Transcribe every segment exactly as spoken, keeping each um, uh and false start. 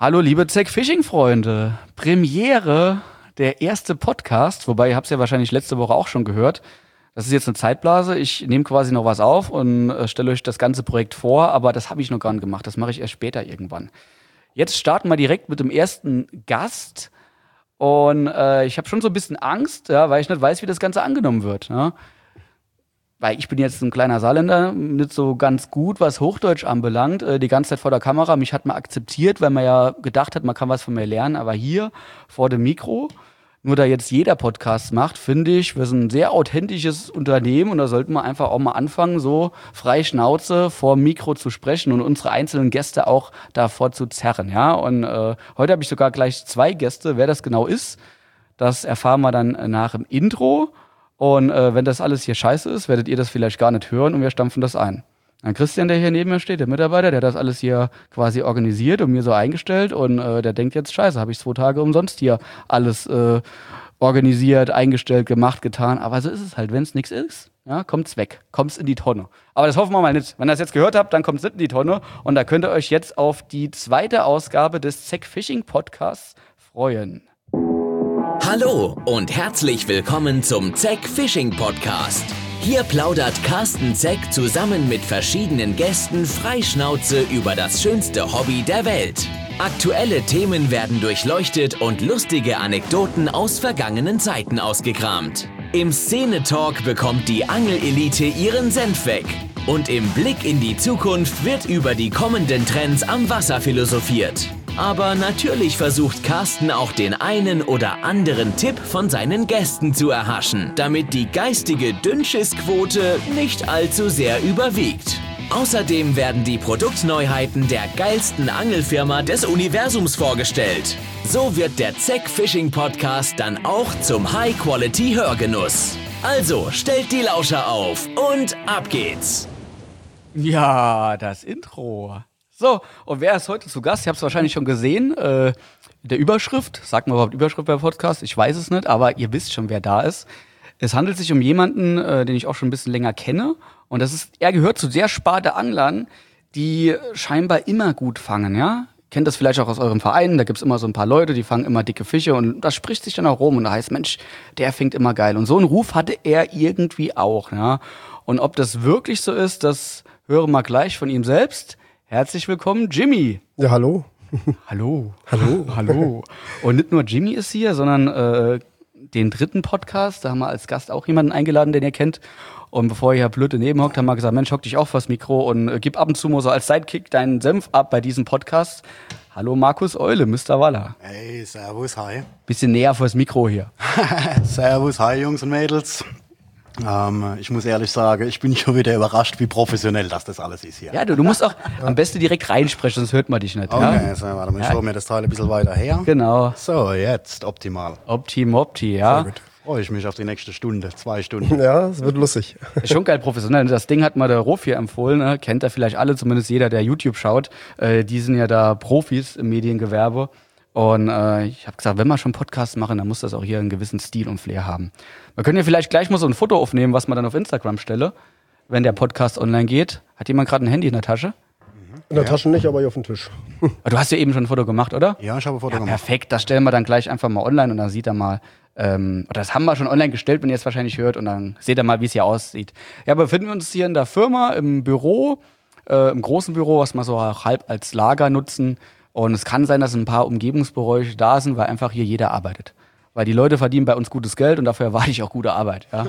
Hallo liebe Zack-Fishing-Freunde, Premiere, der erste Podcast, wobei ihr habt es ja wahrscheinlich letzte Woche auch schon gehört. Das ist jetzt eine Zeitblase, ich nehme quasi noch was auf und äh, stelle euch das ganze Projekt vor, aber das habe ich noch gar nicht gemacht, das mache ich erst später irgendwann. Jetzt starten wir direkt mit dem ersten Gast und äh, ich habe schon so ein bisschen Angst, ja, weil ich nicht weiß, wie das Ganze angenommen wird. Ja. Weil ich bin jetzt ein kleiner Saarländer, nicht so ganz gut, was Hochdeutsch anbelangt. Äh, die ganze Zeit vor der Kamera, mich hat man akzeptiert, weil man ja gedacht hat, man kann was von mir lernen. Aber hier vor dem Mikro, nur da jetzt jeder Podcast macht, finde ich, wir sind ein sehr authentisches Unternehmen und da sollten wir einfach auch mal anfangen, so frei Schnauze vor dem Mikro zu sprechen und unsere einzelnen Gäste auch davor zu zerren. Ja? Und äh, heute habe ich sogar gleich zwei Gäste. Wer das genau ist, das erfahren wir dann nach dem Intro. Und äh, wenn das alles hier scheiße ist, werdet ihr das vielleicht gar nicht hören und wir stampfen das ein. Dann Christian, der hier neben mir steht, der Mitarbeiter, der das alles hier quasi organisiert und mir so eingestellt und äh, der denkt jetzt, scheiße, habe ich zwei Tage umsonst hier alles äh, organisiert, eingestellt, gemacht, getan. Aber so ist es halt, wenn es nichts ist, ja, kommt's weg, kommt's in die Tonne. Aber das hoffen wir mal nicht. Wenn ihr das jetzt gehört habt, dann kommt's nicht in die Tonne und da könnt ihr euch jetzt auf die zweite Ausgabe des Zack-Fishing-Podcasts freuen. Hallo und herzlich willkommen zum Zack-Fishing-Podcast. Hier plaudert Carsten Zack zusammen mit verschiedenen Gästen freischnauze über das schönste Hobby der Welt. Aktuelle Themen werden durchleuchtet und lustige Anekdoten aus vergangenen Zeiten ausgekramt. Im Szene-Talk bekommt die Angelelite ihren Senf weg. Und im Blick in die Zukunft wird über die kommenden Trends am Wasser philosophiert. Aber natürlich versucht Carsten auch den einen oder anderen Tipp von seinen Gästen zu erhaschen, damit die geistige Dünnschiss-Quote nicht allzu sehr überwiegt. Außerdem werden die Produktneuheiten der geilsten Angelfirma des Universums vorgestellt. So wird der Zack-Fishing-Podcast dann auch zum High-Quality-Hörgenuss. Also stellt die Lauscher auf und ab geht's! Ja, das Intro. So, und wer ist heute zu Gast? Ihr habt es wahrscheinlich schon gesehen, äh, in der Überschrift. Sagt man überhaupt Überschrift beim Podcast? Ich weiß es nicht, aber ihr wisst schon, wer da ist. Es handelt sich um jemanden, äh, den ich auch schon ein bisschen länger kenne. Und das ist, er gehört zu der Sparte Anglern, die scheinbar immer gut fangen, ja? Kennt das vielleicht auch aus eurem Verein, da gibt's immer so ein paar Leute, die fangen immer dicke Fische und das spricht sich dann auch rum und da heißt, Mensch, der fängt immer geil. Und so einen Ruf hatte er irgendwie auch, ja? Und ob das wirklich so ist, das hören wir gleich von ihm selbst. Herzlich willkommen, Jimmy. Ja, hallo. Hallo. Hallo. Hallo. Und nicht nur Jimmy ist hier, sondern äh, den dritten Podcast, da haben wir als Gast auch jemanden eingeladen, den ihr kennt. Und bevor ihr hier blöd daneben hockt, haben wir gesagt, Mensch, hock dich auch vors Mikro und äh, gib ab und zu mal so als Sidekick deinen Senf ab bei diesem Podcast. Hallo Markus Eule, Mister Waller. Hey, servus, hi. Bisschen näher vors Mikro hier. Servus, hi Jungs und Mädels. Ähm, ich muss ehrlich sagen, ich bin schon wieder überrascht, wie professionell das das alles ist hier. Ja, du, du musst auch am besten direkt reinsprechen, sonst hört man dich nicht. Okay, ja? so, warte mal, ich Ja. schaue mir das Teil ein bisschen weiter her. Genau. So, jetzt optimal. Opti Mopti, ja. Sehr gut. Freue ich mich auf die nächste Stunde, zwei Stunden. Ja, es wird lustig. Ist schon geil professionell. Das Ding hat mal der Rof hier empfohlen, ne? Kennt er vielleicht alle, zumindest jeder, der YouTube schaut. Äh, die sind ja da Profis im Mediengewerbe. Und äh, ich habe gesagt, wenn wir schon Podcasts machen, dann muss das auch hier einen gewissen Stil und Flair haben. Wir können ja vielleicht gleich mal so ein Foto aufnehmen, was man dann auf Instagram stelle, wenn der Podcast online geht. Hat jemand gerade ein Handy in der Tasche? In der Tasche nicht, aber hier auf dem Tisch. Du hast ja eben schon ein Foto gemacht, oder? Ja, ich habe ein Foto Ja, gemacht. perfekt, das stellen wir dann gleich einfach mal online und dann sieht er mal, ähm, oder das haben wir schon online gestellt, wenn ihr es wahrscheinlich hört und dann seht ihr mal, wie es hier aussieht. Ja, befinden wir uns hier in der Firma, im Büro, äh, im großen Büro, was wir so halb als Lager nutzen und es kann sein, dass ein paar Umgebungsgeräusche da sind, weil einfach hier jeder arbeitet. Weil die Leute verdienen bei uns gutes Geld und dafür erwarte ich auch gute Arbeit. Ja.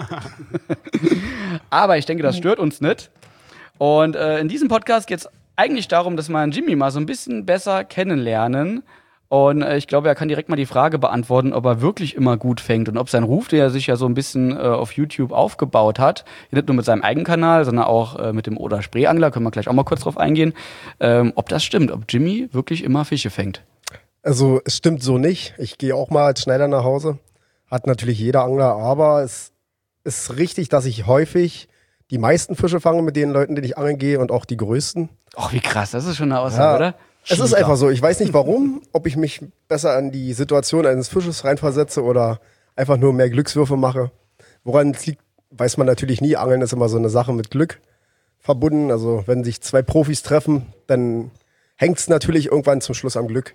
Aber ich denke, das stört uns nicht. Und äh, in diesem Podcast geht es eigentlich darum, dass wir Jimmy mal so ein bisschen besser kennenlernen. Und äh, ich glaube, er kann direkt mal die Frage beantworten, ob er wirklich immer gut fängt und ob sein Ruf, der er sich ja so ein bisschen äh, auf YouTube aufgebaut hat, nicht nur mit seinem eigenen Kanal, sondern auch äh, mit dem Oder Spreeangler, können wir gleich auch mal kurz drauf eingehen, ähm, ob das stimmt, ob Jimmy wirklich immer Fische fängt. Also es stimmt so nicht. Ich gehe auch mal als Schneider nach Hause. Hat natürlich jeder Angler, aber es ist richtig, dass ich häufig die meisten Fische fange mit den Leuten, denen ich angeln gehe und auch die größten. Ach, wie krass, das ist schon eine Aussage, Ja, oder? Es ist einfach so. Ich weiß nicht warum, ob ich mich besser an die Situation eines Fisches reinversetze oder einfach nur mehr Glückswürfe mache. Woran es liegt, weiß man natürlich nie. Angeln ist immer so eine Sache mit Glück verbunden. Also wenn sich zwei Profis treffen, dann hängt es natürlich irgendwann zum Schluss am Glück.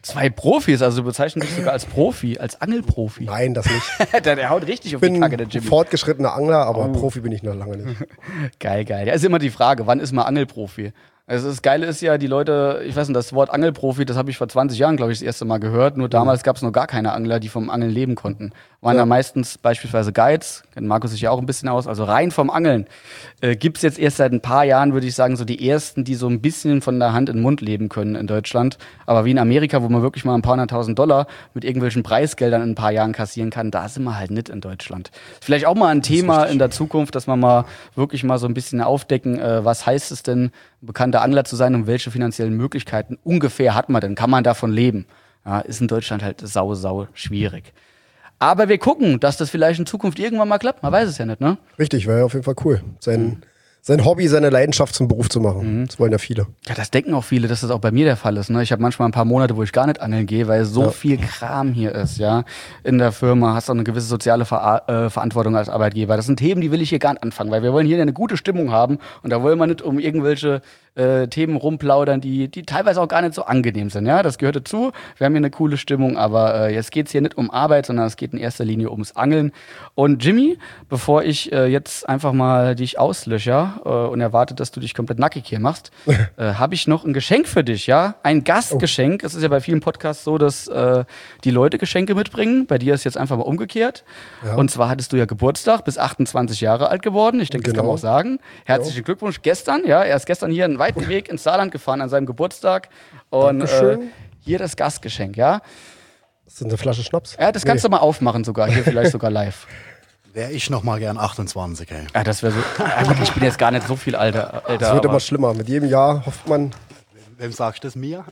Zwei Profis, also du bezeichnest dich sogar als Profi, als Angelprofi. Nein, das nicht. der, der haut richtig auf Ich die bin Kacke, der Jimmy. fortgeschrittener Angler, aber Oh. Profi bin ich noch lange nicht. Geil, geil. Ja, ist immer die Frage, wann ist man Angelprofi? Also das Geile ist ja, die Leute, ich weiß nicht, das Wort Angelprofi, das habe ich vor zwanzig Jahren, glaube ich, das erste Mal gehört. Nur damals gab es noch gar keine Angler, die vom Angeln leben konnten. Waren ja, Ja. meistens beispielsweise Guides, kennt Markus sich ja auch ein bisschen aus, also rein vom Angeln. Äh, gibt es jetzt erst seit ein paar Jahren, würde ich sagen, so die ersten, die so ein bisschen von der Hand in den Mund leben können in Deutschland. Aber wie in Amerika, wo man wirklich mal ein paar hunderttausend Dollar mit irgendwelchen Preisgeldern in ein paar Jahren kassieren kann, da sind wir halt nicht in Deutschland. Vielleicht auch mal ein Thema in der Zukunft, dass wir mal wirklich mal so ein bisschen aufdecken, äh, was heißt es denn, bekannter Angler zu sein und welche finanziellen Möglichkeiten ungefähr hat man denn? Kann man davon leben? Ja, ist in Deutschland halt sau, sau schwierig. Aber wir gucken, dass das vielleicht in Zukunft irgendwann mal klappt. Man weiß es ja nicht, ne? Richtig, wäre auf jeden Fall cool. Sein, sein Hobby, seine Leidenschaft zum Beruf zu machen. Das wollen ja viele. Ja, das denken auch viele, dass das auch bei mir der Fall ist. Ne? Ich habe manchmal ein paar Monate, wo ich gar nicht angeln gehe, weil so Ja. viel Kram hier ist, ja. In der Firma hast du auch eine gewisse soziale Ver äh, Verantwortung als Arbeitgeber. Das sind Themen, die will ich hier gar nicht anfangen, weil wir wollen hier eine gute Stimmung haben und da wollen wir nicht um irgendwelche äh, Themen rumplaudern, die, die teilweise auch gar nicht so angenehm sind. Ja, das gehört dazu. Wir haben hier eine coole Stimmung, aber äh, jetzt geht's hier nicht um Arbeit, sondern es geht in erster Linie ums Angeln. Und Jimmy, bevor ich äh, jetzt einfach mal dich auslöcher äh, und erwarte, dass du dich komplett nackig hier machst, äh, habe ich noch ein Geschenk für dich, ja? Ein Gastgeschenk. Es ist ja bei vielen Podcasts so, dass äh, die Leute Geschenke mitbringen. Bei dir ist jetzt einfach mal umgekehrt. Ja. Und zwar hattest du ja Geburtstag, bist achtundzwanzig Jahre alt geworden. Ich denke, das kann man Genau. auch sagen. Herzlichen Glückwunsch gestern, ja? Er ist gestern hier einen weiten Weg ins Saarland gefahren an seinem Geburtstag. Und äh, Dankeschön. hier das Gastgeschenk, ja? Das ist eine Flasche Schnaps. Ja, das kannst du mal aufmachen sogar, hier vielleicht sogar live. Wäre ich noch mal gern achtundzwanzig, ey. Ja, das wäre so. Ja, gut, ich bin jetzt gar nicht so viel alter. älter Es wird aber- immer schlimmer. Mit jedem Jahr hofft man, Wem sagst du das? Mir?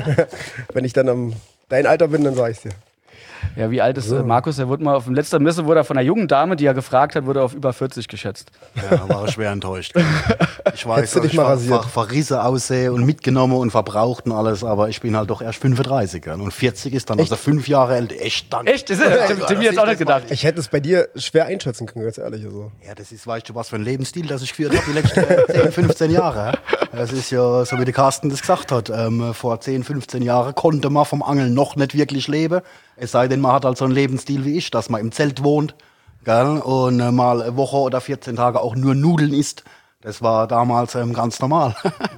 wenn ich dann am dein Alter bin, dann sag ich's dir. Ja, wie alt ist äh, Markus? Er wurde mal auf dem letzten Messe wurde er von einer jungen Dame, die er gefragt hat, wurde er auf über vierzig geschätzt. Ja, war ich schwer enttäuscht. Ich weiß, Hättest du dass dich ich mal ver rasiert. ver verrisse aussehe und mitgenommen und verbraucht und alles, aber ich bin halt doch erst fünfunddreißig. gell? Und vierzig ist dann also fünf Jahre älter. Echt, danke. Echt? Das ist, Tim, Tim jetzt auch nicht gedacht. Ich hätte es bei dir schwer einschätzen können, ganz ehrlich. Also. Ja, das ist, weißt du, was für ein Lebensstil, das ich geführt habe die letzten äh, zehn, fünfzehn Jahre. Das ist ja, so wie der Carsten das gesagt hat, ähm, vor zehn, fünfzehn Jahren konnte man vom Angeln noch nicht wirklich leben. Es sei denn, man hat halt so einen Lebensstil wie ich, dass man im Zelt wohnt, gell, und äh, mal eine Woche oder vierzehn Tage auch nur Nudeln isst. Das war damals ähm, ganz normal.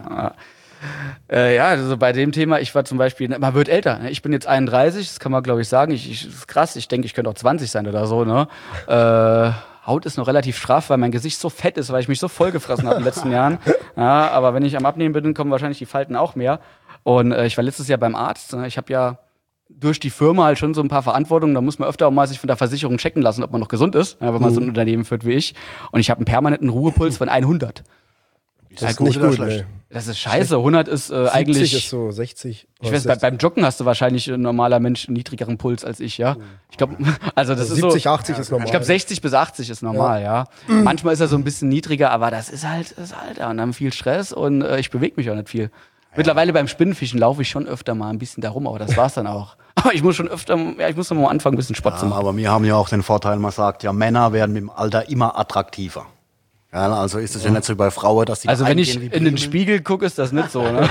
Äh, ja, also bei dem Thema, ich war zum Beispiel, man wird älter. Ne? Ich bin jetzt einunddreißig, das kann man glaube ich sagen. Ich, ich, das ist krass, ich denke, ich könnte auch zwanzig sein oder so. Ne? Äh, Haut ist noch relativ straff, weil mein Gesicht so fett ist, weil ich mich so vollgefressen habe in den letzten Jahren. Ja, aber wenn ich am Abnehmen bin, kommen wahrscheinlich die Falten auch mehr. Und äh, ich war letztes Jahr beim Arzt. Ne? Ich habe ja durch die Firma halt schon so ein paar Verantwortungen. Da muss man öfter auch mal sich von der Versicherung checken lassen, ob man noch gesund ist, ja, wenn man so ein Unternehmen führt wie ich. Und ich habe einen permanenten Ruhepuls von hundert. Das ist nicht gut, nee. Das ist scheiße. hundert ist äh, eigentlich. siebzig ist so sechzig. Ich weiß, bei, beim Joggen hast du wahrscheinlich ein normaler Mensch einen niedrigeren Puls als ich, ja. Ich glaube, also das Also ist siebzig, so. achtzig ist normal. Ich glaube, sechzig bis achtzig ist normal, ja. Manchmal ist er so ein bisschen niedriger, aber das ist halt das Alter und dann viel Stress und äh, ich bewege mich auch nicht viel. Mittlerweile beim Spinnenfischen laufe ich schon öfter mal ein bisschen da rum, aber das war's dann auch. Aber ich muss schon öfter, ja, ich muss noch mal anfangen, ein bisschen Sport zu Ja, machen. aber wir haben ja auch den Vorteil, man sagt ja, Männer werden mit dem Alter immer attraktiver. Ja, also ist es ja nicht so wie bei Frauen, dass die Also da wenn ich eingehen wie in den Blumen. Spiegel gucke, ist das nicht so, ne?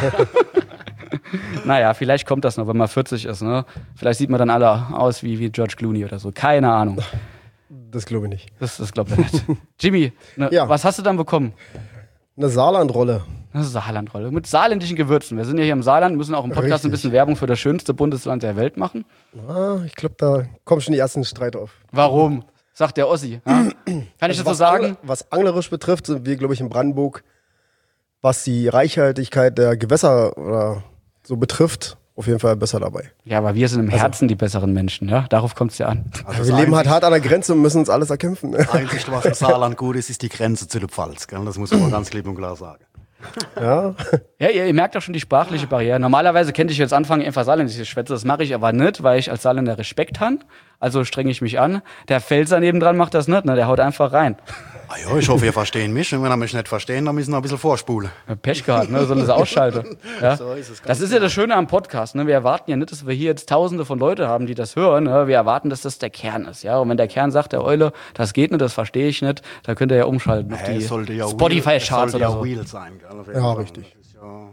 Naja, vielleicht kommt das noch, wenn man vierzig ist, ne? Vielleicht sieht man dann alle aus wie, wie George Clooney oder so. Keine Ahnung. Das glaube ich nicht. Das, das glaubt er nicht. Jimmy, ne, Ja. was hast du dann bekommen? Eine Saarlandrolle. Eine Saarlandrolle. Mit saarländischen Gewürzen. Wir sind ja hier im Saarland, müssen auch im Podcast ein Richtig. bisschen Werbung für das schönste Bundesland der Welt machen. Ah, ich glaube, da kommen schon die ersten Streit auf. Warum? Sagt der Ossi. Ja? Kann ich das so was sagen? Angler- was anglerisch betrifft, sind wir, glaube ich, in Brandenburg, was die Reichhaltigkeit der Gewässer oder so betrifft, auf jeden Fall besser dabei. Ja, aber wir sind im Herzen die besseren Menschen, ja? Darauf kommt es ja an. Also wir das leben halt Einzig- hart an der Grenze und müssen uns alles erkämpfen. Das Einzige, was im Saarland gut ist, ist die Grenze zu der Pfalz. Gell? Das muss man mal ganz klipp und klar sagen. Ja. Ja, ihr, ihr merkt auch schon die sprachliche Barriere. Normalerweise könnte ich jetzt anfangen, einfach saarländische Schwätze. Das mache ich aber nicht, weil ich als Saarländer Respekt habe. Also strenge ich mich an. Der Pfälzer nebendran macht das nicht, ne? Der haut einfach rein. Ah ja, ich hoffe, ihr verstehen mich. Und wenn ihr mich nicht verstehen, dann müssen wir ein bisschen vorspulen. Ja, Pech gehabt, ne? Sollen sie ausschalten. Ja? So ist es ganz Das ist ja das Schöne am Podcast. Ne? Wir erwarten ja nicht, dass wir hier jetzt Tausende von Leuten haben, die das hören. Ne? Wir erwarten, dass das der Kern ist. Ja? Und wenn der Kern sagt, der Eule, das geht nicht, das verstehe ich nicht, dann könnt ihr ja umschalten auf Hey, die es sollte ja Spotify-Charts Real, oder es sollte so. ja real sein. Gell? Auf jeden Ja, Fall. richtig. Das ist ja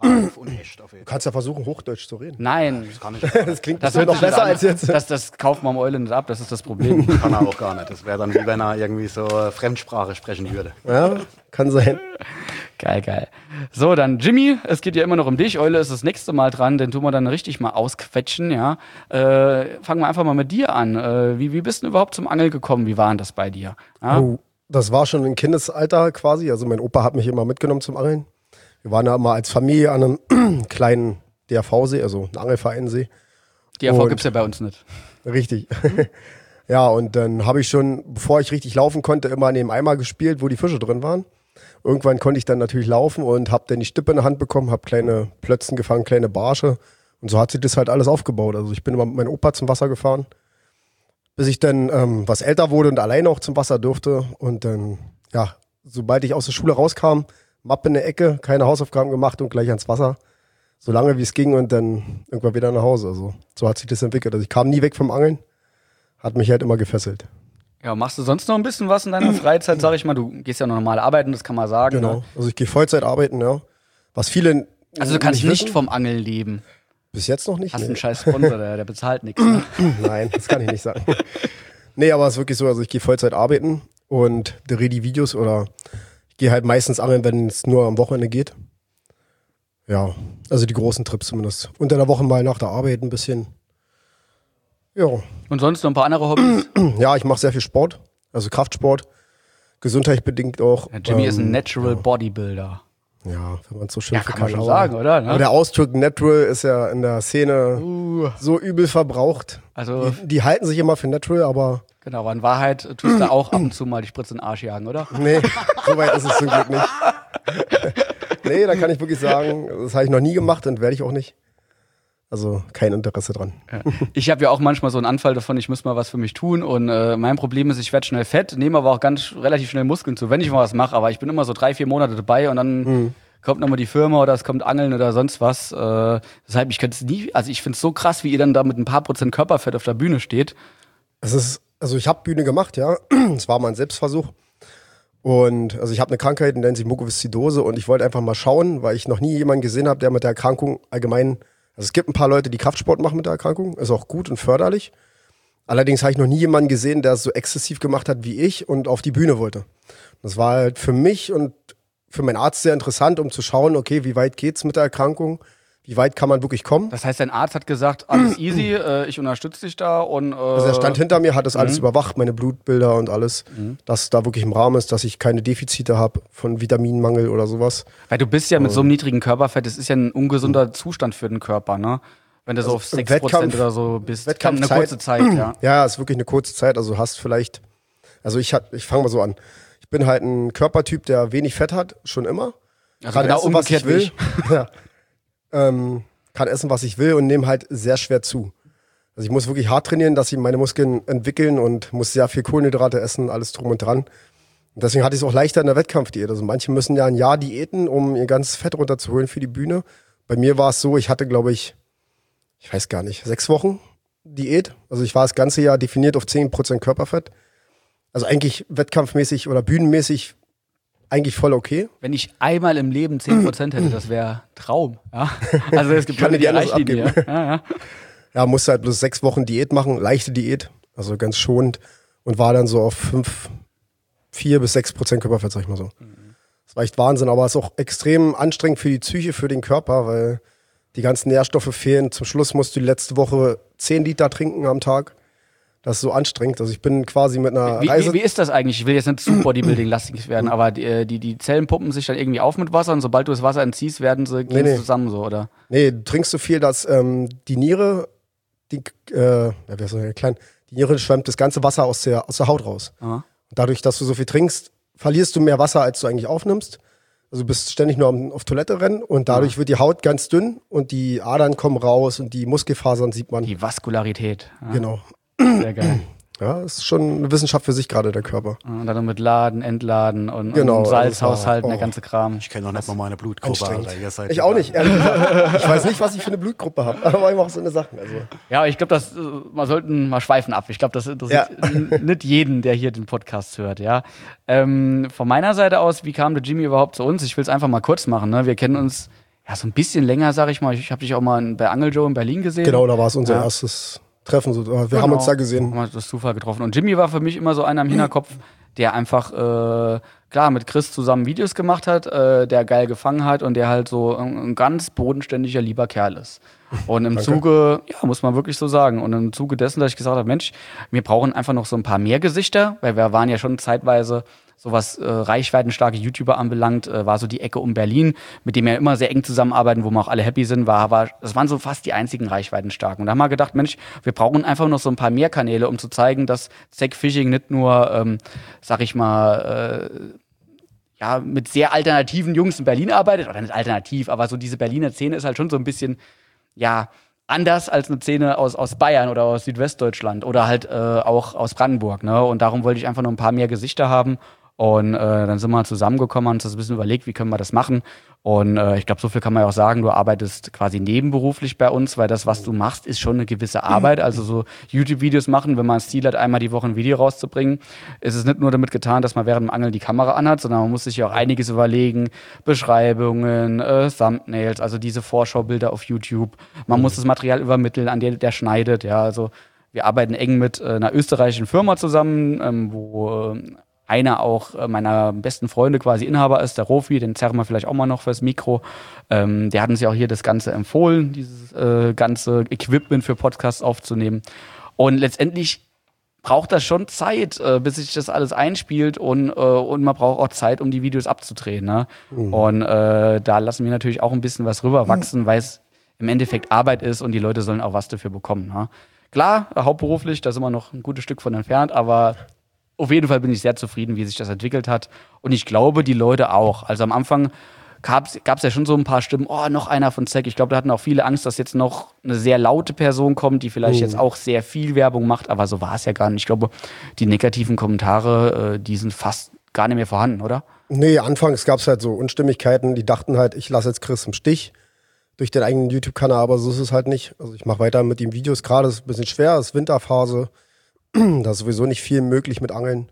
Live und echt auf jeden Du Fall. kannst ja versuchen, Hochdeutsch zu reden. Nein, Das kann ich Das klingt das bestimmt hört noch sich besser an, als jetzt. Das, das kauft man am Eulen nicht ab, das ist das Problem. kann er auch gar nicht. Das wäre dann wie wenn er irgendwie so äh, Fremdsprache sprechen würde. Ja, kann sein. Geil, geil. So, dann Jimmy, es geht ja immer noch um dich. Eule ist das nächste Mal dran, den tun wir dann richtig mal ausquetschen, ja. Äh, fangen wir einfach mal mit dir an. Äh, wie, wie bist du überhaupt zum Angeln gekommen? Wie war denn das bei dir? Ja? Oh, das war schon im Kindesalter quasi. Also mein Opa hat mich immer mitgenommen zum Angeln. Wir waren ja immer als Familie an einem kleinen D R V-See, also ein Angelvereinsee. D R V Und- gibt's ja bei uns nicht. Richtig. Ja, und dann habe ich schon, bevor ich richtig laufen konnte, immer an dem Eimer gespielt, wo die Fische drin waren. Irgendwann konnte ich dann natürlich laufen und habe dann die Stippe in der Hand bekommen, habe kleine Plötzen gefangen, kleine Barsche. Und so hat sich das halt alles aufgebaut. Also ich bin immer mit meinem Opa zum Wasser gefahren, bis ich dann ähm, was älter wurde und alleine auch zum Wasser durfte. Und dann, ja, sobald ich aus der Schule rauskam, Mappe in der Ecke, keine Hausaufgaben gemacht und gleich ans Wasser. So lange wie es ging und dann irgendwann wieder nach Hause. Also so hat sich das entwickelt. Also ich kam nie weg vom Angeln, hat mich halt immer gefesselt. Ja, machst du sonst noch ein bisschen was in deiner Freizeit, sag ich mal? Du gehst ja noch normal arbeiten, das kann man sagen. Genau. Ne? Also ich gehe Vollzeit arbeiten, ja. Was viele Also du kannst nicht wissen, vom Angeln leben. bis jetzt noch nicht. Hast Nee. einen scheiß Sponsor, der, der bezahlt nichts. Ne? Nein, das kann ich nicht sagen. Nee, aber es ist wirklich so, also ich gehe Vollzeit arbeiten und drehe die Videos oder ich gehe halt meistens angeln, wenn es nur am Wochenende geht. Ja, also die großen Trips zumindest. Unter der Woche mal nach der Arbeit ein bisschen. Ja, Und sonst noch ein paar andere Hobbys? ja, ich mache sehr viel Sport, also Kraftsport, gesundheitsbedingt auch. Ja, Jimmy ist ein Ähm, Natural Bodybuilder. Ja, wenn man es so schimpfen Ja, kann man schon aber- sagen, oder? Ne? Aber der Ausdruck Natural ist ja in der Szene so übel verbraucht. Also, Die, die halten sich immer für Natural, aber genau, aber in Wahrheit tust du auch ab und zu mal die Spritze in den Arsch jagen, oder? nee, so weit ist es zum Glück nicht. Nee, da kann ich wirklich sagen, das habe ich noch nie gemacht und werde ich auch nicht. Also kein Interesse dran. Ja. Ich habe ja auch manchmal so einen Anfall davon, ich muss mal was für mich tun und äh, mein Problem ist, ich werde schnell fett, nehme aber auch ganz relativ schnell Muskeln zu, wenn ich mal was mache, aber ich bin immer so drei, vier Monate dabei und dann Mhm. kommt nochmal die Firma oder es kommt Angeln oder sonst was. Äh, deshalb, ich könnte es nie, also ich finde es so krass, wie ihr dann da mit ein paar Prozent Körperfett auf der Bühne steht. Es ist, also ich habe Bühne gemacht, ja. Es war mal ein Selbstversuch. Und also ich habe eine Krankheit, die nennt sich Mukoviszidose und ich wollte einfach mal schauen, weil ich noch nie jemanden gesehen habe, der mit der Erkrankung allgemein. Also es gibt ein paar Leute, die Kraftsport machen mit der Erkrankung, ist auch gut und förderlich. Allerdings habe ich noch nie jemanden gesehen, der es so exzessiv gemacht hat wie ich und auf die Bühne wollte. Das war halt für mich und für meinen Arzt sehr interessant, um zu schauen, okay, wie weit geht's mit der Erkrankung? Wie weit kann man wirklich kommen? Das heißt, dein Arzt hat gesagt, alles easy, äh, ich unterstütze dich da und äh, Also er stand hinter mir, hat das alles überwacht, meine Blutbilder und alles, dass da wirklich im Rahmen ist, dass ich keine Defizite habe von Vitaminmangel oder sowas. weil du bist ja mit so einem niedrigen Körperfett, das ist ja ein ungesunder Zustand für den Körper, ne? Wenn du so auf im sechs Prozent Wettkampf- oder so bist, kann eine Wettkampfzeit- kurze Zeit, ja. Ja, ist wirklich eine kurze Zeit. Also hast vielleicht, also ich hat, ich fange mal so an. Ich bin halt ein Körpertyp, der wenig Fett hat, schon immer. Also Kann genau essen, was ich umgekehrt wie will. ich. Ja. Ähm, kann essen, was ich will und nehme halt sehr schwer zu. Also ich muss wirklich hart trainieren, dass sie meine Muskeln entwickeln und muss sehr viel Kohlenhydrate essen, alles drum und dran. Und deswegen hatte ich es auch leichter in der Wettkampfdiät. Also manche müssen ja ein Jahr diäten, um ihr ganzes Fett runterzuholen für die Bühne. Bei mir war es so, ich hatte, glaube ich, ich weiß gar nicht, sechs Wochen Diät. Also ich war das ganze Jahr definiert auf zehn Prozent Körperfett. Also eigentlich wettkampfmäßig oder bühnenmäßig eigentlich voll okay. Wenn ich einmal im Leben zehn Prozent hätte, das wäre Traum. Ja? Also es gibt kann Leute, die dir gerne erreichen die was ja. Ja, ja. Ja, musste halt bloß sechs Wochen Diät machen, leichte Diät, also ganz schonend und war dann so auf fünf, vier bis sechs Prozent Körperfett, sag ich mal so. Das war echt Wahnsinn, aber es ist auch extrem anstrengend für die Psyche, für den Körper, weil die ganzen Nährstoffe fehlen. Zum Schluss musst du die letzte Woche zehn Liter trinken am Tag. Das ist so anstrengend. Also ich bin quasi mit einer Wie, Reise... wie, wie ist das eigentlich? Ich will jetzt nicht zu Bodybuilding-lastig werden, aber die, die, die Zellen pumpen sich dann irgendwie auf mit Wasser und sobald du das Wasser entziehst, werden sie gehen nee. zusammen so, oder? Nee, du trinkst so viel, dass ähm, die Niere, die, äh, ja, wer ist so klein, die Niere schwemmt das ganze Wasser aus der, aus der Haut raus. Aha. Und dadurch, dass du so viel trinkst, verlierst du mehr Wasser, als du eigentlich aufnimmst. Also du bist ständig nur am, auf Toilette rennen und dadurch wird die Haut ganz dünn und die Adern kommen raus und die Muskelfasern sieht man. Die Vaskularität. Ja, Genau. sehr geil. Ja, das ist schon eine Wissenschaft für sich gerade, der Körper. Und dann noch mit Laden, Entladen und, Genau, und das Salzhaushalten, war- der ganze Kram. Ich kenne noch nicht mal meine Blutgruppe, Anstrengend. Alter. Ihr seid Ich auch nicht, ehrlich gesagt. Ich weiß nicht, was ich für eine Blutgruppe habe, aber einfach so eine Sache. Also. Ja, aber ich glaube, das, äh, wir sollten mal schweifen ab. Ich glaube, das interessiert n- nicht jeden, der hier den Podcast hört, ja. Ähm, von meiner Seite aus, wie kam der Jimmy überhaupt zu uns? Ich will es einfach mal kurz machen, ne? Wir kennen uns ja, so ein bisschen länger, sag ich mal. Ich habe dich auch mal in, bei Angel Joe in Berlin gesehen. Genau, da war es unser ja. erstes Treffen. So, wir genau. haben uns da gesehen. Haben wir das Zufall getroffen. Und Jimmy war für mich immer so einer im Hinterkopf, der einfach, äh, klar, mit Chris zusammen Videos gemacht hat, äh, der geil gefangen hat und der halt so ein, ein ganz bodenständiger, lieber Kerl ist. Und im Zuge, ja, muss man wirklich so sagen, und im Zuge dessen, dass ich gesagt habe, Mensch, wir brauchen einfach noch so ein paar mehr Gesichter, weil wir waren ja schon zeitweise, so was äh, reichweitenstarke YouTuber anbelangt, äh, war so die Ecke um Berlin, mit dem wir immer sehr eng zusammenarbeiten, wo wir auch alle happy sind, war, war, das waren so fast die einzigen reichweitenstarken. Und da haben wir gedacht, Mensch, wir brauchen einfach noch so ein paar mehr Kanäle, um zu zeigen, dass Zack Fishing nicht nur, ähm, sag ich mal, äh, ja, mit sehr alternativen Jungs in Berlin arbeitet, oder nicht alternativ, aber so diese Berliner Szene ist halt schon so ein bisschen, ja, anders als eine Szene aus, aus Bayern oder aus Südwestdeutschland oder halt äh, auch aus Brandenburg, ne? Und darum wollte ich einfach noch ein paar mehr Gesichter haben. Und äh, dann sind wir zusammengekommen und uns das ein bisschen überlegt, wie können wir das machen. Und äh, ich glaube, so viel kann man ja auch sagen, du arbeitest quasi nebenberuflich bei uns, weil das, was du machst, ist schon eine gewisse Arbeit. Also so YouTube-Videos machen, wenn man das Ziel hat, einmal die Woche ein Video rauszubringen, ist es nicht nur damit getan, dass man während dem Angeln die Kamera anhat, sondern man muss sich ja auch einiges überlegen. Beschreibungen, äh, Thumbnails, also diese Vorschaubilder auf YouTube. Man muss das Material übermitteln, an der der schneidet. Ja, also wir arbeiten eng mit äh, einer österreichischen Firma zusammen, ähm, wo äh, einer auch meiner besten Freunde quasi Inhaber ist, der Rofi, den zerren wir vielleicht auch mal noch fürs Mikro. Ähm, der hat uns ja auch hier das Ganze empfohlen, dieses äh, ganze Equipment für Podcasts aufzunehmen. Und letztendlich braucht das schon Zeit, äh, bis sich das alles einspielt und, äh, und man braucht auch Zeit, um die Videos abzudrehen. Ne? Mhm. Und äh, da lassen wir natürlich auch ein bisschen was rüberwachsen, mhm. weil es im Endeffekt Arbeit ist und die Leute sollen auch was dafür bekommen. Ne? Klar, hauptberuflich, da sind wir noch ein gutes Stück von entfernt, aber auf jeden Fall bin ich sehr zufrieden, wie sich das entwickelt hat. Und ich glaube, die Leute auch. Also am Anfang gab es ja schon so ein paar Stimmen, oh, noch einer von Zack. Ich glaube, da hatten auch viele Angst, dass jetzt noch eine sehr laute Person kommt, die vielleicht mhm. jetzt auch sehr viel Werbung macht. Aber so war es ja gar nicht. Ich glaube, die negativen Kommentare, äh, die sind fast gar nicht mehr vorhanden, oder? Nee, anfangs gab es halt so Unstimmigkeiten. Die dachten halt, ich lasse jetzt Chris im Stich durch den eigenen YouTube-Kanal. Aber so ist es halt nicht. Also ich mache weiter mit den Videos. Gerade ist es ein bisschen schwer, es ist Winterphase. Da ist sowieso nicht viel möglich mit Angeln.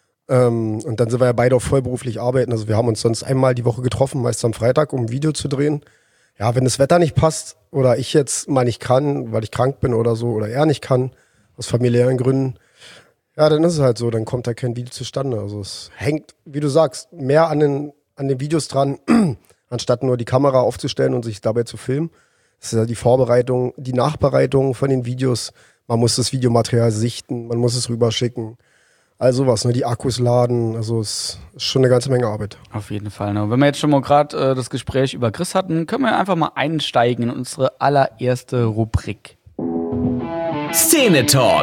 Ähm, und dann sind wir ja beide auch vollberuflich arbeiten. Also wir haben uns sonst einmal die Woche getroffen, meist am Freitag, um ein Video zu drehen. Ja, wenn das Wetter nicht passt oder ich jetzt mal nicht kann, weil ich krank bin oder so, oder er nicht kann, aus familiären Gründen, ja, dann ist es halt so, dann kommt da kein Video zustande. Also es hängt, wie du sagst, mehr an den, an den Videos dran, anstatt nur die Kamera aufzustellen und sich dabei zu filmen. Das ist ja die Vorbereitung, die Nachbereitung von den Videos. Man muss das Videomaterial sichten, man muss es rüberschicken. All sowas, ne? Die Akkus laden. Also es ist schon eine ganze Menge Arbeit. Auf jeden Fall. Ne? Wenn wir jetzt schon mal gerade äh, das Gespräch über Chris hatten, können wir einfach mal einsteigen in unsere allererste Rubrik. Szene Talk.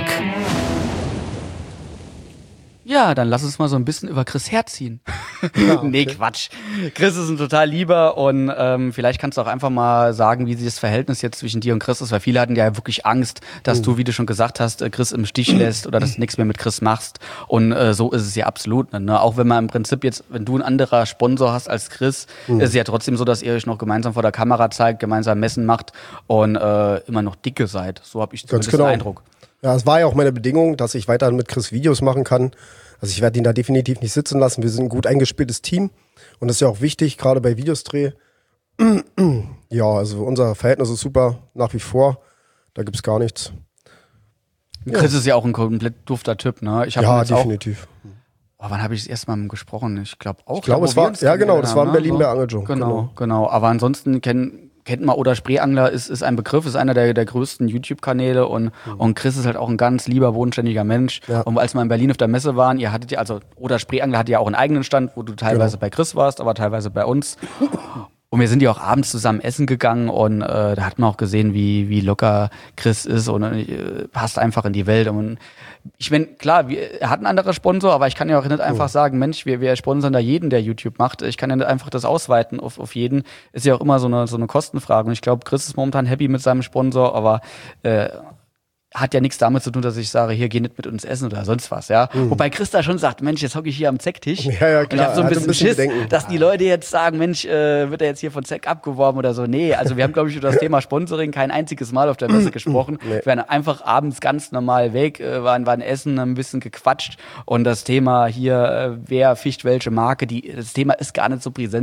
Ja, dann lass uns mal so ein bisschen über Chris herziehen. Ja, okay. Nee, Quatsch. Chris ist ein total lieber und ähm, vielleicht kannst du auch einfach mal sagen, wie sich das Verhältnis jetzt zwischen dir und Chris ist, weil viele hatten ja wirklich Angst, dass mhm. du, wie du schon gesagt hast, Chris im Stich lässt oder dass du nichts mehr mit Chris machst. Und äh, so ist es ja absolut. Ne? Auch wenn man im Prinzip jetzt, wenn du ein anderer Sponsor hast als Chris, mhm. ist es ja trotzdem so, dass ihr euch noch gemeinsam vor der Kamera zeigt, gemeinsam Messen macht und äh, immer noch dicke seid. So habe ich zumindest genau. den Eindruck. Ja, es war ja auch meine Bedingung, dass ich weiterhin mit Chris Videos machen kann. Also ich werde ihn da definitiv nicht sitzen lassen. Wir sind ein gut eingespieltes Team und das ist ja auch wichtig, gerade bei Videosdreh. Ja, also unser Verhältnis ist super, nach wie vor. Da gibt's gar nichts. Chris ja. ist ja auch ein komplett dufter Typ, ne? Ich hab ja, jetzt definitiv. Auch, oh, wann habe ich das erste Mal gesprochen? Ich glaube auch. Ich glaube, es war, ja genau, das war in Berlin ne? bei Angel Joe. Genau, genau, genau. Aber ansonsten kennen kennt man Oder Spreeangler, ist, ist ein Begriff, ist einer der, der größten YouTube-Kanäle und, mhm. und Chris ist halt auch ein ganz lieber, bodenständiger Mensch. Ja. Und als wir in Berlin auf der Messe waren, ihr hattet ja, also Oder Spreeangler hatte ja auch einen eigenen Stand, wo du teilweise genau. bei Chris warst, aber teilweise bei uns. Und wir sind ja auch abends zusammen essen gegangen und äh, da hat man auch gesehen, wie, wie locker Chris ist und äh, passt einfach in die Welt. Und ich meine, klar, wir, er hat einen anderen Sponsor, aber ich kann ja auch nicht einfach oh. sagen, Mensch, wir, wir sponsern da jeden, der YouTube macht. Ich kann ja nicht einfach das ausweiten auf, auf jeden. Ist ja auch immer so eine, so eine Kostenfrage. Und ich glaube, Chris ist momentan happy mit seinem Sponsor, aber äh, hat ja nichts damit zu tun, dass ich sage, hier, geh nicht mit uns essen oder sonst was, ja. Mhm. Wobei Chris da schon sagt, Mensch, jetzt hocke ich hier am Zack-Tisch. Ja, ja, klar. Und ich habe so ein bisschen, ein bisschen Schiss, Bedenken. dass die Leute jetzt sagen, Mensch, äh, wird er jetzt hier von Zack abgeworben oder so. Nee, also wir haben, glaube ich, über das Thema Sponsoring kein einziges Mal auf der Messe gesprochen. Nee. Wir waren einfach abends ganz normal weg, äh, waren, waren essen, ein bisschen gequatscht und das Thema hier, äh, wer fischt welche Marke, die, das Thema ist gar nicht so präsent.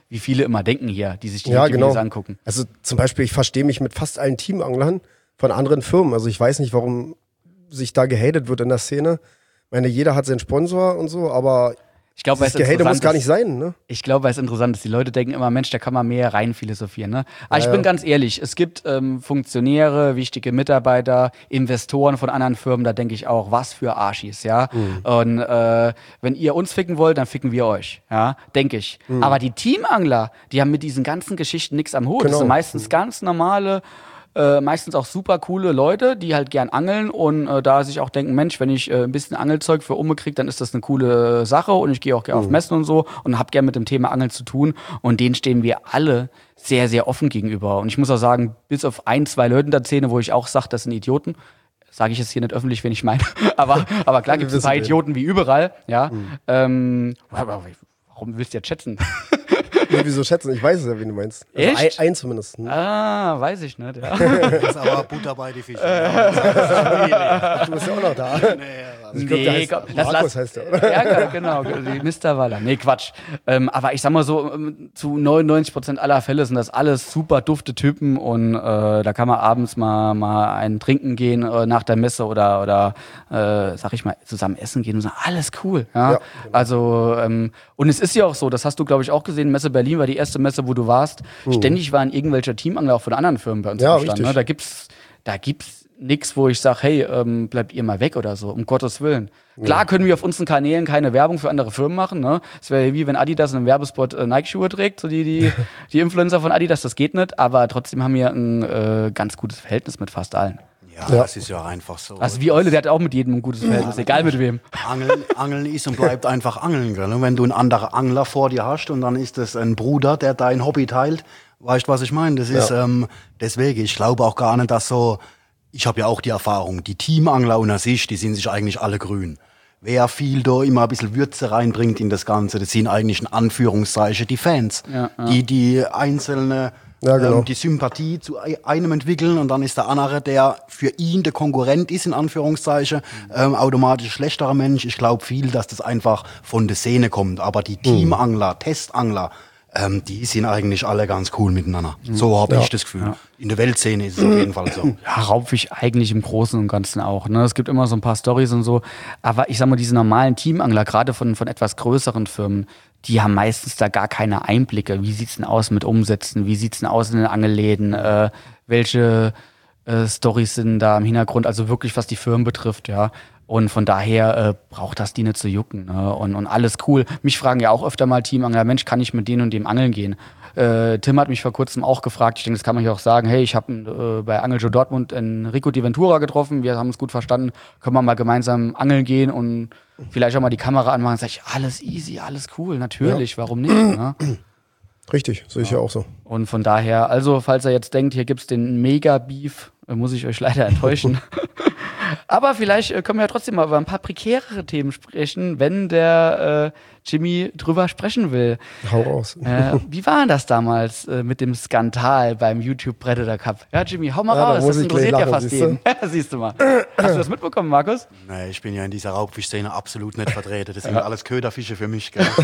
wie viele immer denken hier, die sich die Ja, YouTube-Videos genau. angucken. Also zum Beispiel, ich verstehe mich mit fast allen Teamanglern von anderen Firmen. Also ich weiß nicht, warum sich da gehatet wird in der Szene. Ich meine, jeder hat seinen Sponsor und so, aber Ich glaube, weil das es Gehate interessant muss gar ist. nicht sein, ne? Ich glaube, weil es interessant ist. Die Leute denken immer, Mensch, da kann man mehr rein philosophieren. Ne? Aber Ja, ich bin ja. ganz ehrlich, es gibt ähm, Funktionäre, wichtige Mitarbeiter, Investoren von anderen Firmen, da denke ich auch, was für Arschis, ja. Mhm. Und äh, wenn ihr uns ficken wollt, dann ficken wir euch, ja, denke ich. Mhm. Aber die Teamangler, die haben mit diesen ganzen Geschichten nichts am Hut. Das Genau. sind meistens ganz normale, Äh, meistens auch super coole Leute, die halt gern angeln und äh, da sich auch denken, Mensch, wenn ich äh, ein bisschen Angelzeug für Umme kriege, dann ist das eine coole Sache und ich gehe auch gerne auf Messen und so und hab gern mit dem Thema Angeln zu tun und denen stehen wir alle sehr, sehr offen gegenüber. Und ich muss auch sagen, bis auf ein, zwei Leute in der Szene, wo ich auch sage, das sind Idioten, sage ich jetzt hier nicht öffentlich, wen ich meine, aber, aber klar gibt es ein paar wissen wen. Idioten wie überall, ja. Ähm, aber warum willst du jetzt schätzen? Nee, wieso schätzen? Ich weiß es ja, wie du meinst. Also Echt? Ein, ein zumindest. Ne? Ah, weiß ich nicht, ja. Das ist aber Butter bei die Fische. Du bist ja auch noch da. Also ich glaub, der heißt, komm, das Markus lass- heißt der, oder? Ja, genau, die Mister Waller. Nee, Quatsch. Ähm, aber ich sag mal so, ähm, zu neunundneunzig Prozent aller Fälle sind das alles super dufte Typen und äh, da kann man abends mal, mal einen trinken gehen äh, nach der Messe oder, oder äh, sag ich mal, zusammen essen gehen und sagen, alles cool. Ja? Ja, Also, ähm, und es ist ja auch so, das hast du, glaube ich, auch gesehen, Messe Berlin war die erste Messe, wo du warst. Ständig waren irgendwelche Teamangler auch von anderen Firmen bei uns Ja, am Stand. richtig. Ne? Da gibt's, da gibt's nix, wo ich sage, hey, ähm, bleibt ihr mal weg oder so, um Gottes Willen. Klar können wir auf unseren Kanälen keine Werbung für andere Firmen machen. Ne? Es wäre wie wenn Adidas in einem Werbespot äh, Nike-Schuhe trägt, so die, die, die Influencer von Adidas, das geht nicht, aber trotzdem haben wir ein äh, ganz gutes Verhältnis mit fast allen. Ja, Ja. das ist ja einfach so. Also wie Eule, der hat auch mit jedem ein gutes Verhältnis, egal mit wem. Angeln, Angeln ist und bleibt einfach Angeln. Gell? Und wenn du einen anderen Angler vor dir hast und dann ist es ein Bruder, der dein Hobby teilt, weißt du, was ich meine? Das ist Ja. ähm, deswegen, ich glaube auch gar nicht, dass so, ich habe ja auch die Erfahrung, die Teamangler unter sich, die sind sich eigentlich alle grün. Wer viel da immer ein bisschen Würze reinbringt in das Ganze, das sind eigentlich in Anführungszeichen die Fans, Ja, ja. die die einzelne Ja, genau. ähm, die Sympathie zu ei- einem entwickeln und dann ist der andere, der für ihn der Konkurrent ist, in Anführungszeichen, ähm, automatisch schlechterer Mensch. Ich glaube viel, dass das einfach von der Szene kommt. Aber die Teamangler, Testangler, ähm, die sind eigentlich alle ganz cool miteinander. So habe Ja. ich das Gefühl. In der Weltszene ist es auf jeden Fall so. Ja, Raubfisch eigentlich im Großen und Ganzen auch. Ne? Es gibt immer so ein paar Storys und so. Aber ich sag mal, diese normalen Teamangler, gerade von, von etwas größeren Firmen, die haben meistens da gar keine Einblicke. Wie sieht's denn aus mit Umsätzen? Wie sieht's denn aus in den Angelläden? Äh, welche äh, Storys sind da im Hintergrund? Also wirklich, was die Firmen betrifft, ja. Und von daher äh, braucht das die nicht zu jucken. Ne? Und, und alles cool. Mich fragen ja auch öfter mal Teamangler, Mensch, kann ich mit denen und dem angeln gehen? Äh, Tim hat mich vor kurzem auch gefragt, ich denke, das kann man hier auch sagen, hey, ich habe äh, bei Angeljoe Dortmund Enrico Di Ventura getroffen, wir haben uns gut verstanden, können wir mal gemeinsam angeln gehen und vielleicht auch mal die Kamera anmachen. Sag ich, alles easy, alles cool, natürlich, warum nicht? Ne? Richtig, sehe ich ja auch so. Und von daher, also falls ihr jetzt denkt, hier gibt's den Mega-Beef, äh, muss ich euch leider enttäuschen. Aber vielleicht äh, können wir ja trotzdem mal über ein paar prekärere Themen sprechen, wenn der äh, Jimmy drüber sprechen will. Hau raus. Äh, wie war denn das damals äh, mit dem Skandal beim YouTube Predator Cup? Ja, Jimmy, hau mal Ja, da raus, muss das ich gleich interessiert ja lachen, fast siehst du? jeden. Ja, siehst du mal. Hast du das mitbekommen, Markus? Nee, ich bin ja in dieser Raubfischszene absolut nicht vertreten. Das sind alles Köderfische für mich. Gell?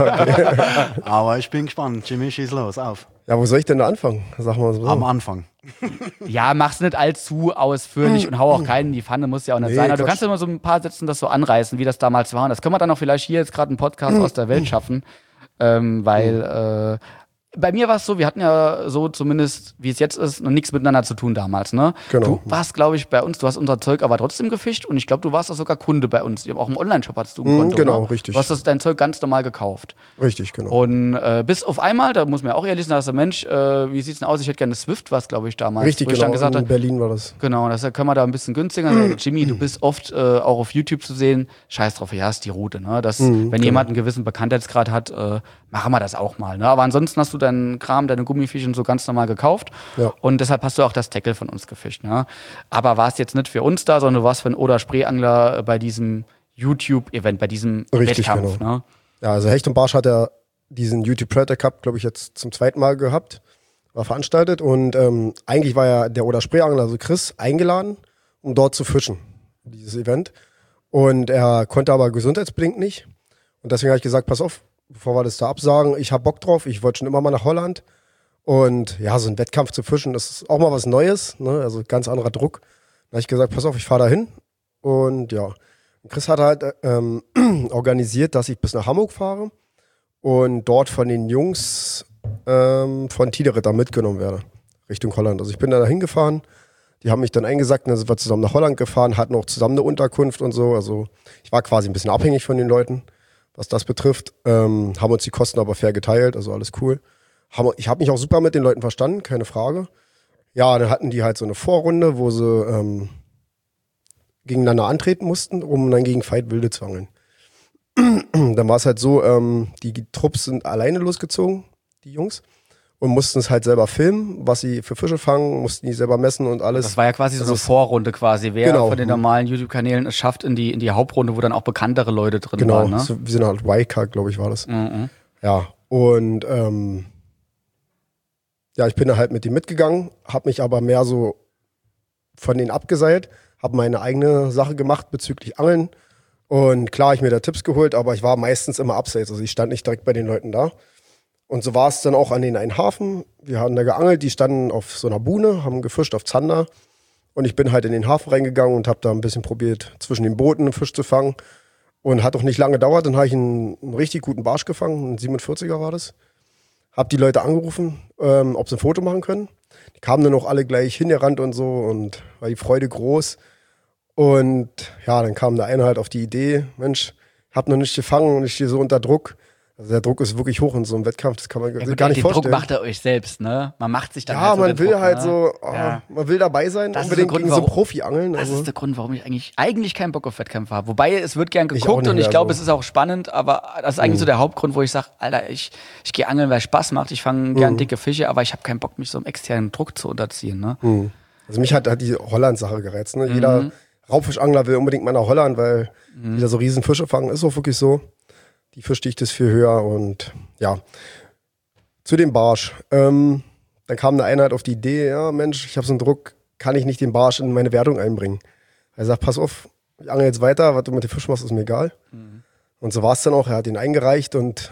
Aber ich bin gespannt. Jimmy, schieß los, auf. Ja, wo soll ich denn da anfangen? Sag mal so. Am Anfang. Ja, mach's nicht allzu ausführlich und hau auch keinen in die Pfanne, muss ja auch nicht Nee, sein. Aber du Quatsch. kannst immer so ein paar Sätzen das so anreißen, wie das damals war. Und das können wir dann auch vielleicht hier jetzt gerade einen Podcast aus der Welt schaffen. Ähm, weil äh, bei mir war es so, wir hatten ja so zumindest, wie es jetzt ist, noch nichts miteinander zu tun damals. Ne? Genau. Du warst, glaube ich, bei uns, du hast unser Zeug aber trotzdem gefischt und ich glaube, du warst auch sogar Kunde bei uns. Auch im Online-Shop hattest du ein Mhm, Konto. genau, ne? richtig. Du hast das, dein Zeug ganz normal gekauft. Richtig, genau. Und äh, bis auf einmal, da muss man ja auch ehrlich sein, da hast du, Mensch, äh, wie sieht's denn aus? Ich hätte gerne Swift, was glaube ich damals. Richtig, wo ich dann genau. gesagt In habe, Berlin war das. genau, das können wir da ein bisschen günstiger. Also, Jimmy, du bist oft äh, auch auf YouTube zu sehen. Scheiß drauf, ja, ist die Route. Ne? Das, Mhm, wenn genau. jemand einen gewissen Bekanntheitsgrad hat, äh, machen wir das auch mal. Ne? Aber ansonsten hast du deinen Kram, deine Gummifische und so ganz normal gekauft. Ja. Und deshalb hast du auch das Tackle von uns gefischt. Ne? Aber warst jetzt nicht für uns da, sondern du warst für einen Oder-Spreeangler bei diesem YouTube-Event, bei diesem Richtig, Wettkampf. genau. Ne? Ja, also Hecht und Barsch hat ja diesen YouTube Predator Cup, glaube ich, jetzt zum zweiten Mal gehabt, war veranstaltet und ähm, eigentlich war ja der Oder-Spreeangler, also Chris, eingeladen, um dort zu fischen, dieses Event. Und er konnte aber gesundheitsbedingt nicht. Und deswegen habe ich gesagt, pass auf, bevor wir das da absagen, ich habe Bock drauf, ich wollte schon immer mal nach Holland. Und ja, so ein Wettkampf zu fischen, das ist auch mal was Neues, ne? Also ganz anderer Druck. Da habe ich gesagt, pass auf, ich fahre da hin. Und ja, Chris hat halt ähm, organisiert, dass ich bis nach Hamburg fahre und dort von den Jungs ähm, von Tiederitter mitgenommen werde, Richtung Holland. Also ich bin da hingefahren, die haben mich dann eingesackt, dann sind wir zusammen nach Holland gefahren, hatten auch zusammen eine Unterkunft und so. Also ich war quasi ein bisschen abhängig von den Leuten, was das betrifft. Ähm, haben uns die Kosten aber fair geteilt, also alles cool. Ich habe mich auch super mit den Leuten verstanden, keine Frage. Ja, dann hatten die halt so eine Vorrunde, wo sie ähm, gegeneinander antreten mussten, um dann gegen Veit Wilde zu angeln. Dann war es halt so, ähm, die Trupps sind alleine losgezogen, die Jungs, und mussten es halt selber filmen, was sie für Fische fangen, mussten die selber messen und alles. Das war ja quasi so eine Vorrunde quasi, wer genau. von den normalen YouTube-Kanälen es schafft in die, in die Hauptrunde, wo dann auch bekanntere Leute drin genau. waren. Genau, ne? so, wir sind halt Y-Card, glaube ich, war das. Mhm. Ja, und ähm, ja, ich bin da halt mit denen mitgegangen, habe mich aber mehr so von denen abgeseilt, habe meine eigene Sache gemacht bezüglich Angeln. Und klar, ich mir da Tipps geholt, aber ich war meistens immer abseits. Also ich stand nicht direkt bei den Leuten da. Und so war es dann auch an den einen Hafen. Wir haben da geangelt, die standen auf so einer Buhne, haben gefischt auf Zander. Und ich bin halt in den Hafen reingegangen und habe da ein bisschen probiert, zwischen den Booten einen Fisch zu fangen. Und hat auch nicht lange gedauert, dann habe ich einen, einen richtig guten Barsch gefangen, ein siebenundvierziger war das. Hab die Leute angerufen, ähm, ob sie ein Foto machen können. Die kamen dann auch alle gleich hingerannt und so und war die Freude groß. Und ja, dann kam der eine halt auf die Idee, Mensch, hab noch nicht gefangen und ich stehe so unter Druck. Also der Druck ist wirklich hoch in so einem Wettkampf, das kann man ja, gut, gar nicht den vorstellen. Den Druck macht ihr euch selbst, ne? Man macht sich dann ja, halt so man will Druck, halt ne? so, oh, ja. man will dabei sein, das unbedingt Grund, gegen warum, so Profi-Angeln. Das also. ist der Grund, warum ich eigentlich, eigentlich keinen Bock auf Wettkämpfe habe. Wobei, es wird gern Ich geguckt und ich glaube, so. es ist auch spannend, aber das ist eigentlich mhm. so der Hauptgrund, wo ich sage, Alter, ich, ich gehe angeln, weil es Spaß macht, ich fange gern mhm. dicke Fische, aber ich habe keinen Bock, mich so einem externen Druck zu unterziehen, ne? Mhm. Also mich hat, hat die Holland-Sache gereizt, ne? Mhm. Jeder Raubfischangler will unbedingt mal nach Holland, weil mhm. die da so riesen Fische fangen, ist auch wirklich so. Die Fischdichte ist viel höher und ja. Zu dem Barsch. Ähm, dann kam eine Einheit auf die Idee, ja Mensch, ich habe so einen Druck, kann ich nicht den Barsch in meine Wertung einbringen? Er sagt, pass auf, ich angel jetzt weiter, was du mit dem Fisch machst, ist mir egal. Mhm. Und so war es dann auch, er hat ihn eingereicht und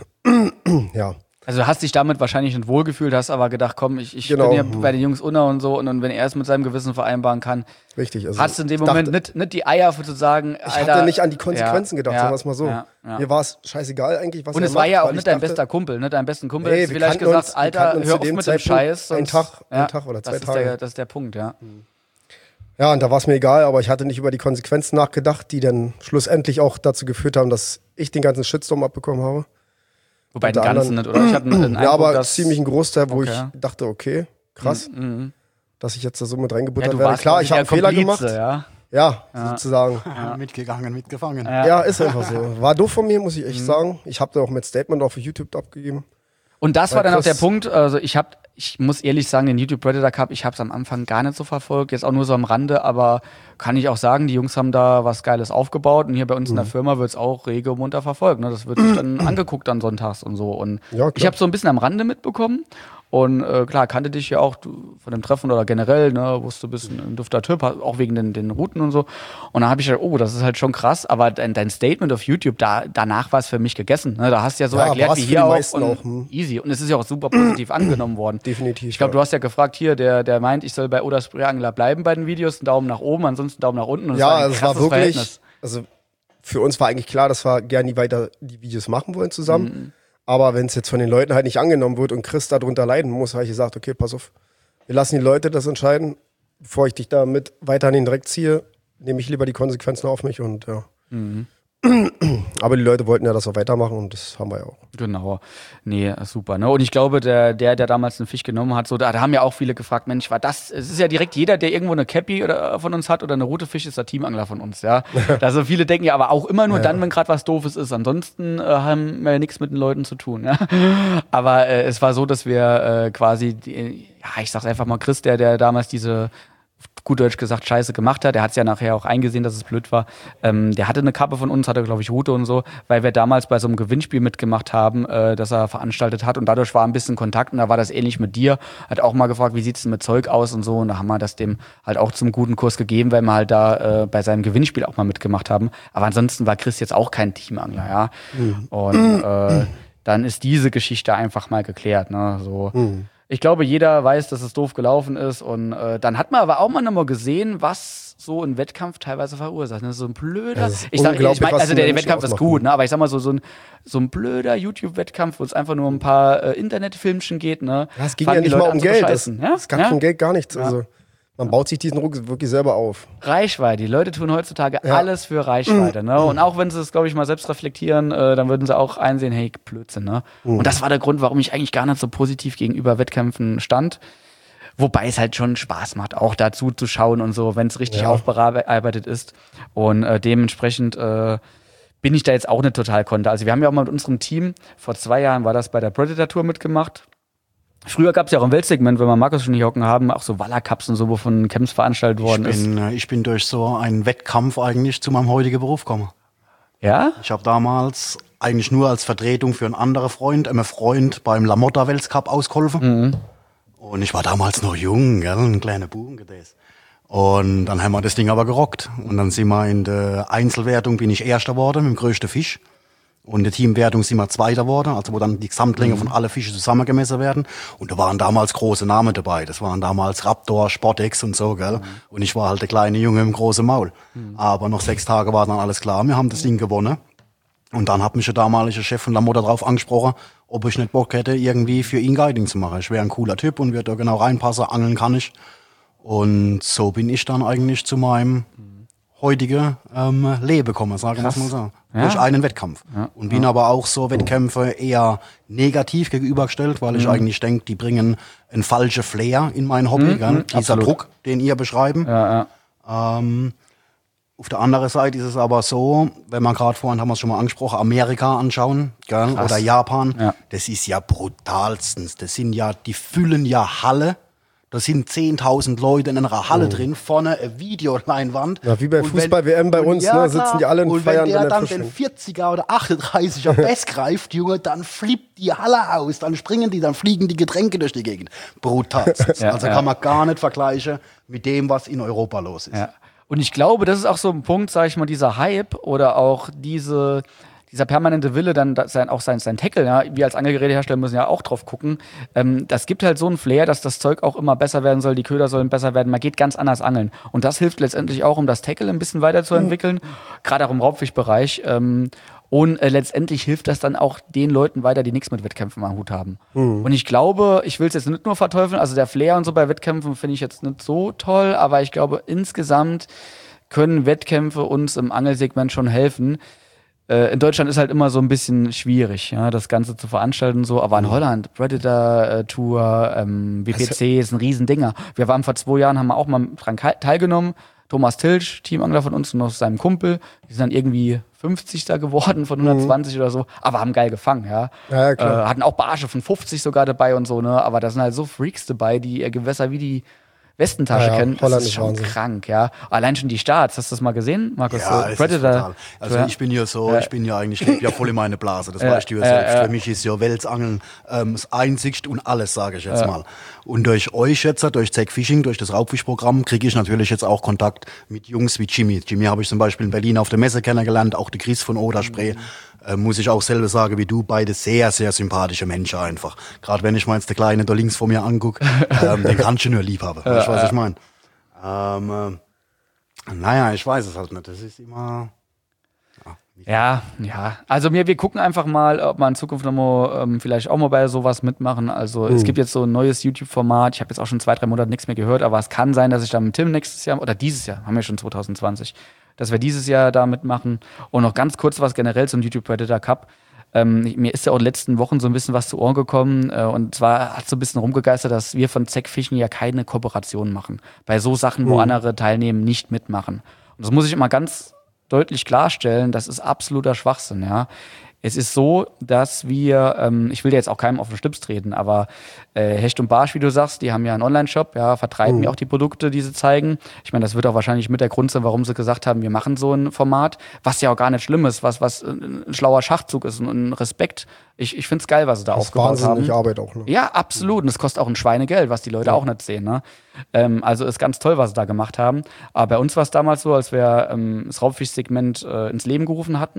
ja. Also du hast dich damit wahrscheinlich nicht wohlgefühlt, hast aber gedacht, komm, ich, ich genau. bin ja bei den Jungs unter und so und dann, wenn er es mit seinem Gewissen vereinbaren kann, richtig, also hast du in dem Moment dachte, nicht, nicht die Eier für zu sagen, ich Alter, hatte nicht an die Konsequenzen ja, gedacht, ja, sagen wir es mal so. Ja, ja. Mir war es scheißegal eigentlich, was und er es war macht, ja auch weil nicht ich dein dachte, bester Kumpel, ne? Dein besten Kumpel nee, ist vielleicht gesagt, uns, Alter, hör auf mit dem Zeitpunkt Scheiß. Sonst, einen Tag, ja, einen Tag oder zwei das Tage. Ist der, das ist der Punkt, ja. Ja, und da war es mir egal, aber ich hatte nicht über die Konsequenzen nachgedacht, die dann schlussendlich auch dazu geführt haben, dass ich den ganzen Shitstorm abbekommen habe. Wobei den ganzen nicht, oder? Ich hatte einen ja, aber dass ziemlich einen Großteil, wo okay. ich dachte, okay, krass, mhm. dass ich jetzt da so mit reingebuttert ja, werde. Klar, ich habe einen Fehler gemacht. Ja, ja, ja. sozusagen. Ja. Mitgegangen, mitgefangen. Ja. ja, ist einfach so. War doof von mir, muss ich echt mhm. sagen. Ich habe da auch mit Statement auf YouTube abgegeben. Und das war dann auch der Punkt, also ich habe, ich muss ehrlich sagen, den YouTube Predator Cup, ich habe es am Anfang gar nicht so verfolgt, jetzt auch nur so am Rande, aber kann ich auch sagen, die Jungs haben da was Geiles aufgebaut und hier bei uns mhm. in der Firma wird es auch rege und munter verfolgt. Ne? Das wird sich dann angeguckt an Sonntags und so. Und ja, ich habe so ein bisschen am Rande mitbekommen. Und äh, klar, kannte dich ja auch du, von dem Treffen oder generell, ne, wusste, du bist ein, ein dufter Typ, auch wegen den, den Routen und so. Und dann habe ich gedacht, oh, das ist halt schon krass, aber dein, dein Statement auf YouTube, da, danach war es für mich gegessen. Ne? Da hast du ja so ja, erklärt wie hier auch, und auch hm. easy. Und es ist ja auch super positiv angenommen worden. Definitiv. Ich glaube, ja. du hast ja gefragt hier, der, der meint, ich soll bei Oder Spreeangler bleiben bei den Videos, einen Daumen nach oben, ansonsten einen Daumen nach unten. Und ja, war es war wirklich, Verhältnis. also für uns war eigentlich klar, dass wir gerne weiter die Videos machen wollen zusammen. Mhm. Aber wenn es jetzt von den Leuten halt nicht angenommen wird und Chris darunter leiden muss, habe ich gesagt, okay, pass auf, wir lassen die Leute das entscheiden. Bevor ich dich damit weiter an den Dreck ziehe, nehme ich lieber die Konsequenzen auf mich und ja. Mhm. Aber die Leute wollten ja das auch weitermachen und das haben wir ja auch. Genau. Nee, super. Ne? Und ich glaube, der, der, der damals einen Fisch genommen hat, so, da, da haben ja auch viele gefragt, Mensch, war das, es ist ja direkt jeder, der irgendwo eine Cappy oder, von uns hat oder eine Rutefisch, ist der Teamangler von uns, ja. Also viele denken ja aber auch immer nur ja. dann, wenn gerade was Doofes ist. Ansonsten äh, haben wir ja nichts mit den Leuten zu tun, ja. Aber äh, es war so, dass wir äh, quasi, die, ja, ich sag's einfach mal, Chris, der, der damals diese gut Deutsch gesagt, Scheiße gemacht hat. Der hat es ja nachher auch eingesehen, dass es blöd war. Ähm, der hatte eine Kappe von uns, hatte, glaube ich, Rute und so, weil wir damals bei so einem Gewinnspiel mitgemacht haben, äh, das er veranstaltet hat. Und dadurch war ein bisschen Kontakt und da war das ähnlich mit dir. Hat auch mal gefragt, wie sieht's denn mit Zeug aus und so. Und da haben wir das dem halt auch zum guten Kurs gegeben, weil wir halt da äh, bei seinem Gewinnspiel auch mal mitgemacht haben. Aber ansonsten war Chris jetzt auch kein Teamangler, ja. Mhm. Und äh, dann ist diese Geschichte einfach mal geklärt. Ne? So. Mhm. Ich glaube, jeder weiß, dass es doof gelaufen ist. Und äh, dann hat man aber auch mal nochmal gesehen, was so ein Wettkampf teilweise verursacht. Ne? So ein blöder. Das ist Ich sag, ich unglaublich, mein, was also die der, der Menschen Wettkampf ist ausmachen. gut, ne? Aber ich sag mal so, so ein, so ein blöder YouTube-Wettkampf, wo es einfach nur um ein paar äh, Internetfilmchen geht. Ne? Ja, es ging Fangen ja die nicht Leute mal an um zu Geld. Es, bescheißen, ja? es gab ja? von Geld gar nichts. Ja. Also, man baut sich diesen Ruck wirklich selber auf. Reichweite. Die Leute tun heutzutage Ja. alles für Reichweite. Ne? Und auch wenn sie es, glaube ich, mal selbst reflektieren, äh, dann würden sie auch einsehen, hey, Blödsinn. Ne? Und das war der Grund, warum ich eigentlich gar nicht so positiv gegenüber Wettkämpfen stand. Wobei es halt schon Spaß macht, auch dazu zu schauen und so, wenn es richtig Ja. aufbearbeitet ist. Und äh, dementsprechend äh, bin ich da jetzt auch nicht total konter. Also wir haben ja auch mal mit unserem Team, vor zwei Jahren war das bei der Predator Tour mitgemacht. Früher gab es ja auch im Weltsegment, wenn wir Markus schon hier hocken haben, auch so Waller-Cups und so, wo von Camps veranstaltet Ich worden ist. bin, äh, ich bin durch so einen Wettkampf eigentlich zu meinem heutigen Beruf gekommen. Ja? Ich habe damals eigentlich nur als Vertretung für einen anderen Freund, einem Freund beim Lamotta Weltcup ausgeholfen. Und ich war damals noch jung, gell, ein kleiner Buben gewesen. Und dann haben wir das Ding aber gerockt. Und dann sind wir in der Einzelwertung, bin ich Erster geworden mit dem größten Fisch. Und in der Teamwertung sind wir Zweiter geworden, also wo dann die Gesamtlänge von allen Fischen zusammengemessen werden. Und da waren damals große Namen dabei. Das waren damals Raptor, Sportex und so, gell. Und ich war halt der kleine Junge im großen Maul. Aber nach sechs Tagen war dann alles klar. Wir haben das Ding gewonnen. Und dann hat mich der damalige Chef von Lamotta drauf angesprochen, ob ich nicht Bock hätte, irgendwie für ihn Guiding zu machen. Ich wäre ein cooler Typ und würde da genau reinpassen, angeln kann ich. Und so bin ich dann eigentlich zu meinem heutigen ähm, Leben gekommen, sagen wir es mal so. Ja. Durch einen Wettkampf. Ja. Und bin aber auch so Wettkämpfe eher negativ gegenübergestellt, weil ich eigentlich denke, die bringen einen falschen Flair in mein Hobby. Gell? Dieser absolut. Druck, den ihr beschreiben. Ja, ja. Ähm, auf der anderen Seite ist es aber so, wenn man gerade vorhin, haben wir es schon mal angesprochen, Amerika anschauen, gell? Oder Japan, Ja. das ist ja brutalstens. Das sind ja, die füllen ja Halle. Da sind zehntausend Leute in einer Halle drin, vorne eine Videoleinwand. Ja, wie bei Und wenn- Fußball-W M bei und uns, ja, ne, sitzen klar. die alle und Und feiern wenn der dann dann den den Fisch. vierziger oder achtunddreißiger Best greift, Junge, dann flippt die Halle aus, dann springen die, dann fliegen die Getränke durch die Gegend. Brutal. Ja, also ja. kann man gar nicht vergleichen mit dem, was in Europa los ist. Ja. Und ich glaube, das ist auch so ein Punkt, sag ich mal, dieser Hype oder auch diese, dieser permanente Wille, dann da- sein, auch sein, sein Tackle, ja, wir als Angelgerätehersteller müssen ja auch drauf gucken. Ähm, das gibt halt so einen Flair, dass das Zeug auch immer besser werden soll, die Köder sollen besser werden, man geht ganz anders angeln. Und das hilft letztendlich auch, um das Tackle ein bisschen weiterzuentwickeln, gerade auch im Raubfischbereich. Ähm, und äh, letztendlich hilft das dann auch den Leuten weiter, die nichts mit Wettkämpfen am Hut haben. Und ich glaube, ich will es jetzt nicht nur verteufeln, also der Flair und so bei Wettkämpfen finde ich jetzt nicht so toll, aber ich glaube, insgesamt können Wettkämpfe uns im Angelsegment schon helfen. Äh, in Deutschland ist halt immer so ein bisschen schwierig, ja, das Ganze zu veranstalten und so, aber in Holland, Predator äh, Tour, ähm, B P C ist ein Riesendinger. Wir waren vor zwei Jahren, haben wir auch mal dran ke- teilgenommen. Thomas Tilsch, Teamangler von uns und noch seinem Kumpel, die sind dann irgendwie fünfzigster geworden von hundertzwanzig oder so, aber haben geil gefangen, ja. Ja, ja, klar. Äh, hatten auch Barsche von fünfzig sogar dabei und so, ne, aber da sind halt so Freaks dabei, die ihr Gewässer wie die Westentasche Ja, ja, kennen. Das Holland ist ist schon Wahnsinn. krank, ja. Allein schon die Starts, hast du das mal gesehen, Markus? Ja, so es Predator. ist total. Also Ja. ich bin ja so, Ja. ich bin ja eigentlich, ich lebe ja voll in meine Blase, das Ja, weißt du ja ja, selbst. ja. Für mich ist ja Weltsangeln ähm, das Einzigste und alles, sage ich jetzt Ja. mal. Und durch euch jetzt, durch Zack Fishing, durch das Raubfischprogramm, kriege ich natürlich jetzt auch Kontakt mit Jungs wie Jimmy. Jimmy habe ich zum Beispiel in Berlin auf der Messe kennengelernt, auch der Chris von Oderspray. Äh, muss ich auch selber sagen, wie du, beide sehr, sehr sympathische Menschen einfach. Gerade wenn ich mal jetzt der Kleine da links vor mir angucke, ähm, den kannst du nur lieb haben. Weißt du, was ich meine? Ähm, äh, naja, ich weiß es halt nicht. Das ist immer... Ja, ja. Also mir, wir gucken einfach mal, ob wir in Zukunft noch mal, ähm, vielleicht auch mal bei sowas mitmachen. Also es gibt jetzt so ein neues YouTube-Format. Ich habe jetzt auch schon zwei, drei Monate nichts mehr gehört, aber es kann sein, dass ich da mit Tim nächstes Jahr oder dieses Jahr, haben wir schon zwanzig zwanzig, dass wir dieses Jahr da mitmachen. Und noch ganz kurz was generell zum YouTube Predator Cup. Ähm, mir ist ja auch in den letzten Wochen so ein bisschen was zu Ohren gekommen. Äh, und zwar hat so ein bisschen rumgegeistert, dass wir von Zack Fishing ja keine Kooperation machen. Bei so Sachen, wo andere teilnehmen, nicht mitmachen. Und das muss ich immer ganz deutlich klarstellen, das ist absoluter Schwachsinn, ja. Es ist so, dass wir, ähm, ich will ja jetzt auch keinem auf den Schlips treten, aber äh, Hecht und Barsch, wie du sagst, die haben ja einen Online-Shop, ja, vertreiben ja auch die Produkte, die sie zeigen. Ich meine, das wird auch wahrscheinlich mit der Grund sein, warum sie gesagt haben, wir machen so ein Format, was ja auch gar nicht schlimm ist, was, was ein schlauer Schachzug ist und ein Respekt. Ich, ich finde es geil, was sie da Das ist aufgebaut haben. wahnsinnig Arbeit auch. Ne? Ja, absolut. Und es kostet auch ein Schweinegeld, was die Leute auch nicht sehen. Ne? Ähm, also ist ganz toll, was sie da gemacht haben. Aber bei uns war es damals so, als wir ähm, das Raubfischsegment äh, ins Leben gerufen hatten.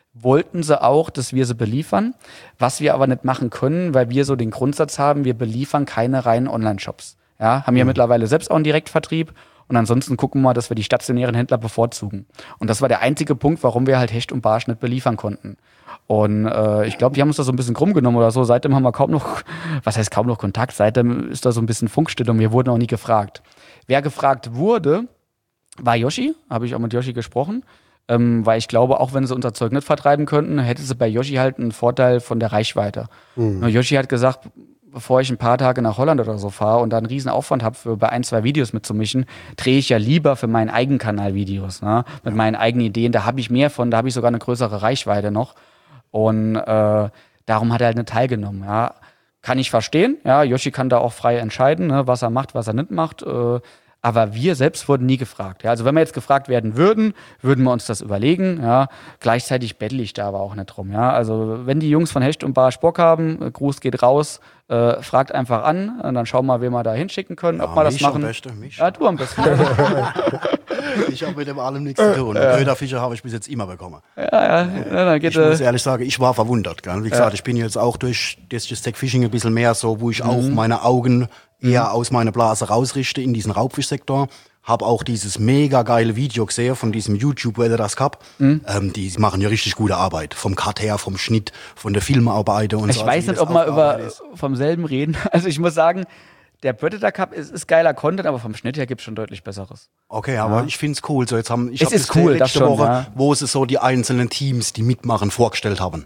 wollten sie auch, dass wir sie beliefern, was wir aber nicht machen können, weil wir so den Grundsatz haben, wir beliefern keine reinen Online-Shops. Ja, haben ja mhm. mittlerweile selbst auch einen Direktvertrieb und ansonsten gucken wir mal, dass wir die stationären Händler bevorzugen. Und das war der einzige Punkt, warum wir halt Hecht und Barsch nicht beliefern konnten. Und äh, ich glaube, die haben uns da so ein bisschen krumm genommen oder so. Seitdem haben wir kaum noch, was heißt kaum noch Kontakt, seitdem ist da so ein bisschen Funkstille und wir wurden auch nie gefragt. Wer gefragt wurde, war Yoshi, habe ich auch mit Yoshi gesprochen. Ähm, weil ich glaube, auch wenn sie unser Zeug nicht vertreiben könnten, hätte sie bei Yoshi halt einen Vorteil von der Reichweite. Mhm. Yoshi hat gesagt, bevor ich ein paar Tage nach Holland oder so fahre und da einen riesen Aufwand habe, für bei ein, zwei Videos mitzumischen, drehe ich ja lieber für meinen Eigenkanal Videos, ne? Mit meinen eigenen Ideen. Da habe ich mehr von, da habe ich sogar eine größere Reichweite noch. Und äh, darum hat er halt nicht teilgenommen. Ja. Kann ich verstehen. Ja, Yoshi kann da auch frei entscheiden, ne, was er macht, was er nicht macht. Äh, Aber wir selbst wurden nie gefragt. Ja, also wenn wir jetzt gefragt werden würden, würden wir uns das überlegen. Ja, gleichzeitig bettle ich da aber auch nicht drum. Ja, also wenn die Jungs von Hecht und Barsch Bock haben, äh, Gruß geht raus, äh, fragt einfach an und dann schauen wir mal, wen wir da hinschicken können, ja, ob wir das machen. Beste, ja, du am besten. Ich habe mit dem allem nichts zu tun. Ja. Köderfische habe ich bis jetzt immer bekommen. Ja, ja. ja dann geht ich muss ehrlich sagen, ich war verwundert. Gell? Wie gesagt, ja. ich bin jetzt auch durch das Tech Fishing ein bisschen mehr so, wo ich mhm. auch meine Augen eher aus meiner Blase rausrichte in diesen Raubfischsektor. Hab auch dieses mega geile Video gesehen von diesem YouTube Weather das Cup. Mhm. Ähm, die machen ja richtig gute Arbeit. Vom Cut her, vom Schnitt, von der Filmarbeit und ich so. Ich weiß nicht, ob wir über vom selben reden. Also ich muss sagen, der Predator Cup ist, ist geiler Content, aber vom Schnitt her gibt's schon deutlich Besseres. Okay, aber ja. ich find's cool. So, jetzt haben, ich es hab ist cool, letzte das schon, Woche, ja. wo sie so die einzelnen Teams, die mitmachen, vorgestellt haben.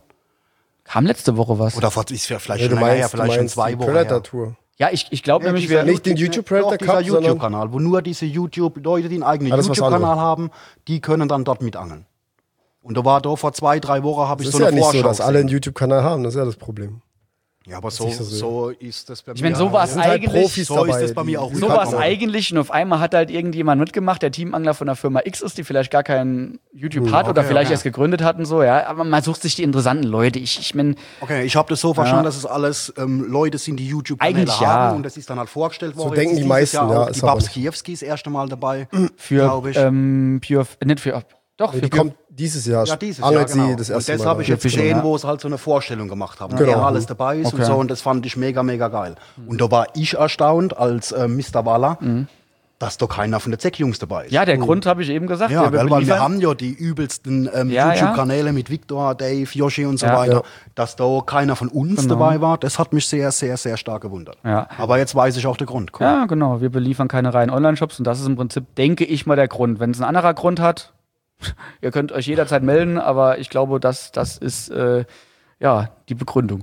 Kam letzte Woche was? Oder ist ja vielleicht ja, schon länger her, vielleicht schon zwei Wochen her. Tour. Ja, ich, ich glaube ja, nämlich, wir nicht den YouTube Predator Cup, dieser YouTube-Kanal, wo nur diese YouTube-Leute, die einen eigenen ah, YouTube-Kanal haben, die können dann dort mitangeln. Und da war da vor zwei, drei Wochen habe ich so eine Vorschau. Das ist ja nicht so, dass alle einen YouTube-Kanal haben, das ist ja das Problem. Ja, aber so, so, so ist das bei mir. Ich meine, so war es eigentlich. Halt so ist das bei mir auch. So war es eigentlich und auf einmal hat halt irgendjemand mitgemacht, der Teamangler von der Firma X ist, die vielleicht gar keinen YouTube hm, hat okay, oder vielleicht okay. erst gegründet hatten, so, ja. Aber man sucht sich die interessanten Leute. Ich, ich meine. Okay, ich habe das so verstanden, ja. dass es alles ähm, Leute sind, die YouTube-Kanäle haben ja. und das ist dann halt vorgestellt worden. So denken die meisten, ja. Die Babs Kiewski das erste Mal dabei, glaube ich. Ähm, Pure, nicht für. Doch, ja, die kommt dieses Jahr. Ja, dieses Jahr, genau. Sie das erste und das habe ich jetzt gesehen, wo es halt so eine Vorstellung gemacht haben. Genau. Wer alles dabei ist okay. und so. Und das fand ich mega, mega geil. Mhm. Und da war ich erstaunt als äh, Mister Waller, mhm. dass da keiner von den Zeck-Jungs dabei ist. Ja, der mhm. Grund habe ich eben gesagt. Ja, weil, weil wir haben ja die übelsten ähm, ja, YouTube-Kanäle ja. mit Victor, Dave, Yoshi und so ja, weiter. Ja. Dass da keiner von uns genau. dabei war, das hat mich sehr, sehr, sehr stark gewundert. Ja. Aber jetzt weiß ich auch den Grund. Cool. Ja, genau. Wir beliefern keine reinen Online-Shops und das ist im Prinzip, denke ich mal, der Grund. Wenn es ein anderer Grund hat, ihr könnt euch jederzeit melden, aber ich glaube, das, das ist äh, ja, die Begründung.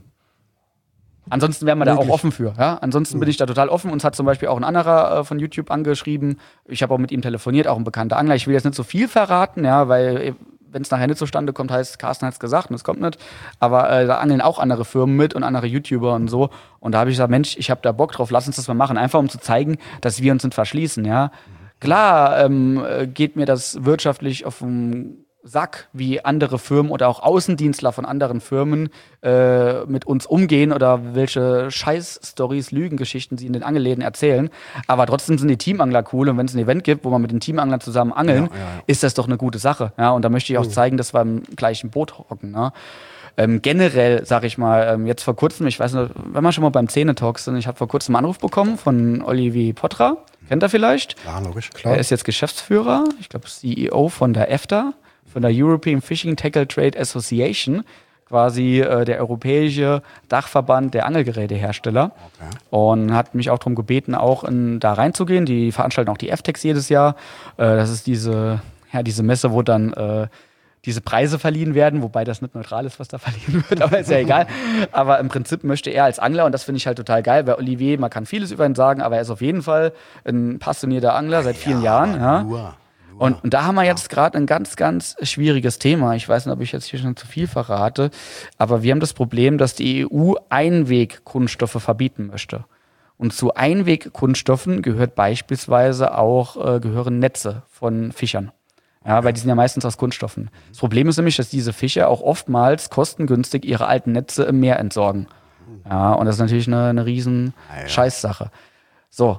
Ansonsten wären wir da auch offen für. Ja? Ansonsten mhm. bin ich da total offen. Uns hat zum Beispiel auch ein anderer äh, von YouTube angeschrieben. Ich habe auch mit ihm telefoniert, auch ein bekannter Angler. Ich will jetzt nicht so viel verraten, ja, weil wenn es nachher nicht zustande kommt, heißt, Carsten hat es gesagt und es kommt nicht. Aber äh, da angeln auch andere Firmen mit und andere YouTuber und so. Und da habe ich gesagt, Mensch, ich habe da Bock drauf, lass uns das mal machen. Einfach um zu zeigen, dass wir uns nicht verschließen, ja. Klar ähm, geht mir das wirtschaftlich auf den Sack, wie andere Firmen oder auch Außendienstler von anderen Firmen äh, mit uns umgehen oder welche Scheiß-Stories, Lügengeschichten sie in den Angelläden erzählen. Aber trotzdem sind die Teamangler cool und wenn es ein Event gibt, wo man mit den Teamanglern zusammen angeln, ja, ja, ja. ist das doch eine gute Sache. Ja, und da möchte ich auch mhm. zeigen, dass wir im gleichen Boot hocken. Ne? Ähm, generell, sag ich mal, ähm, jetzt vor kurzem, ich weiß nicht, wenn wir schon mal beim Szene-Talk sind, ich habe vor kurzem einen Anruf bekommen von Olivier Potra. Kennt er vielleicht? Ja, logisch, klar. Er ist jetzt Geschäftsführer, ich glaube C E O von der E F T A, von der European Fishing Tackle Trade Association, quasi äh, der europäische Dachverband der Angelgerätehersteller. Okay. Und hat mich auch darum gebeten, auch in, da reinzugehen. Die veranstalten auch die F TEX jedes Jahr. Äh, das ist diese, ja, diese Messe, wo dann äh, diese Preise verliehen werden, wobei das nicht neutral ist, was da verliehen wird, aber ist ja egal. Aber im Prinzip möchte er als Angler, und das finde ich halt total geil, weil Olivier, man kann vieles über ihn sagen, aber er ist auf jeden Fall ein passionierter Angler seit vielen ja, Jahren. Ja. Nur, nur. Und, und da haben wir jetzt gerade ein ganz, ganz schwieriges Thema. Ich weiß nicht, ob ich jetzt hier schon zu viel verrate, aber wir haben das Problem, dass die E U Einwegkunststoffe verbieten möchte. Und zu Einwegkunststoffen gehört beispielsweise auch, äh, gehören Netze von Fischern. Ja, weil die sind ja meistens aus Kunststoffen. Das Problem ist nämlich, dass diese Fische auch oftmals kostengünstig ihre alten Netze im Meer entsorgen. Ja, und das ist natürlich eine, eine riesen Scheißsache. So,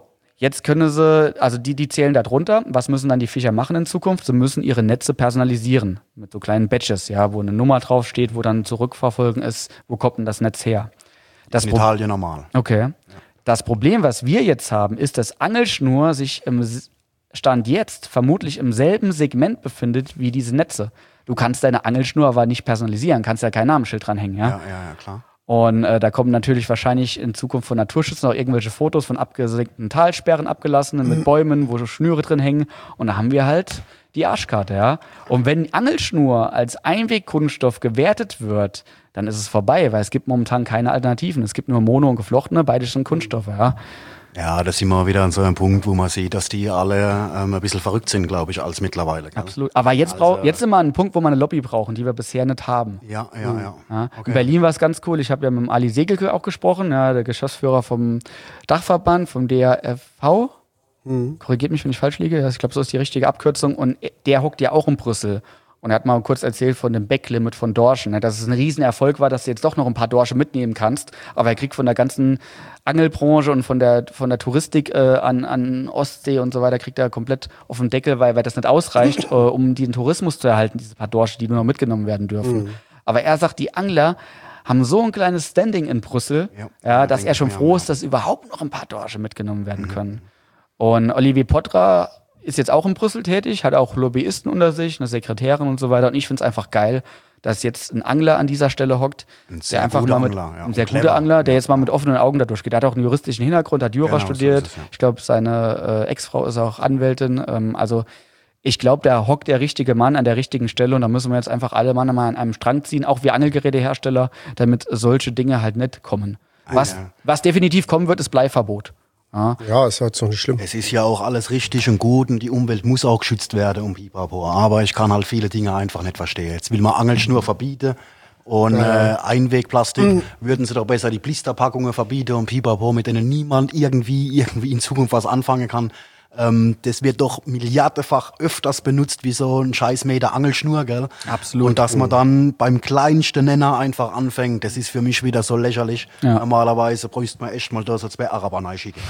Jetzt können sie, also die, die zählen da drunter. Was müssen dann die Fischer machen in Zukunft? Sie müssen ihre Netze personalisieren mit so kleinen Badges, ja, wo eine Nummer draufsteht, wo dann zurückverfolgen ist, wo kommt denn das Netz her? Das in Pro- Italien normal. Okay. Ja. Das Problem, was wir jetzt haben, ist, dass Angelschnur sich im Stand jetzt vermutlich im selben Segment befindet wie diese Netze. Du kannst deine Angelschnur aber nicht personalisieren, kannst ja kein Namensschild dranhängen, ja? Ja, ja, ja, klar. Und äh, da kommen natürlich wahrscheinlich in Zukunft von Naturschützern auch irgendwelche Fotos von abgesenkten Talsperren abgelassenen mit Bäumen, wo so Schnüre drin hängen. Und da haben wir halt die Arschkarte, ja. Und wenn Angelschnur als Einwegkunststoff gewertet wird, dann ist es vorbei, weil es gibt momentan keine Alternativen. Es gibt nur Mono und Geflochtene, beide sind Kunststoffe, ja. Ja, da sind wir wieder an so einem Punkt, wo man sieht, dass die alle ähm, ein bisschen verrückt sind, glaube ich, als mittlerweile. Gell? Absolut. Aber jetzt, Also- brauch, jetzt sind wir an einem Punkt, wo wir eine Lobby brauchen, die wir bisher nicht haben. Ja, ja, ja. Ja. Okay. In Berlin war es ganz cool. Ich habe ja mit dem Ali Segelke auch gesprochen, ja, der Geschäftsführer vom Dachverband, vom D R F V. Korrigiert mich, wenn ich falsch liege. Ich glaube, so ist die richtige Abkürzung. Und der hockt ja auch in Brüssel. Und er hat mal kurz erzählt von dem Backlimit von Dorschen, ne, dass es ein Riesenerfolg war, dass du jetzt doch noch ein paar Dorsche mitnehmen kannst. Aber er kriegt von der ganzen Angelbranche und von der von der Touristik äh, an, an Ostsee und so weiter, kriegt er komplett auf den Deckel, weil, weil das nicht ausreicht, äh, um den Tourismus zu erhalten, diese paar Dorsche, die nur noch mitgenommen werden dürfen. Mhm. Aber er sagt, die Angler haben so ein kleines Standing in Brüssel, Ja, ja, da dass denke er schon ich mir froh auch, ist, dass überhaupt noch ein paar Dorsche mitgenommen werden können. Und Olivier Potra ist jetzt auch in Brüssel tätig, hat auch Lobbyisten unter sich, eine Sekretärin und so weiter. Und ich finde es einfach geil, dass jetzt ein Angler an dieser Stelle hockt, Ein sehr der einfach guter mal mit, Angler, ja, ein sehr und clever. guter Angler, der jetzt mal mit offenen Augen da durchgeht. Der hat auch einen juristischen Hintergrund, hat Jura Genau, so studiert. ist es, ja. Ich glaube, seine äh, Ex-Frau ist auch Anwältin. Ähm, also ich glaube, da hockt der richtige Mann an der richtigen Stelle. Und da müssen wir jetzt einfach alle Mann mal an einem Strang ziehen, auch wir Angelgerätehersteller, damit solche Dinge halt nicht kommen. Was, ja. was definitiv kommen wird, ist Bleiverbot. Ja. Ja, ist halt so nicht schlimm. Es ist ja auch alles richtig und gut und die Umwelt muss auch geschützt werden um Pipapo. Aber ich kann halt viele Dinge einfach nicht verstehen. Jetzt will man Angelschnur verbieten und äh, Einwegplastik. Mhm. Würden sie doch besser die Blisterpackungen verbieten und Pipapo, mit denen niemand irgendwie irgendwie in Zukunft was anfangen kann. Ähm, das wird doch milliardenfach öfters benutzt wie so ein Scheißmeter Angelschnur, gell? Absolut. Und dass man dann beim kleinsten Nenner einfach anfängt, das ist für mich wieder so lächerlich. Ja. Normalerweise bräuchte man echt mal da so zwei Araber reinschicken.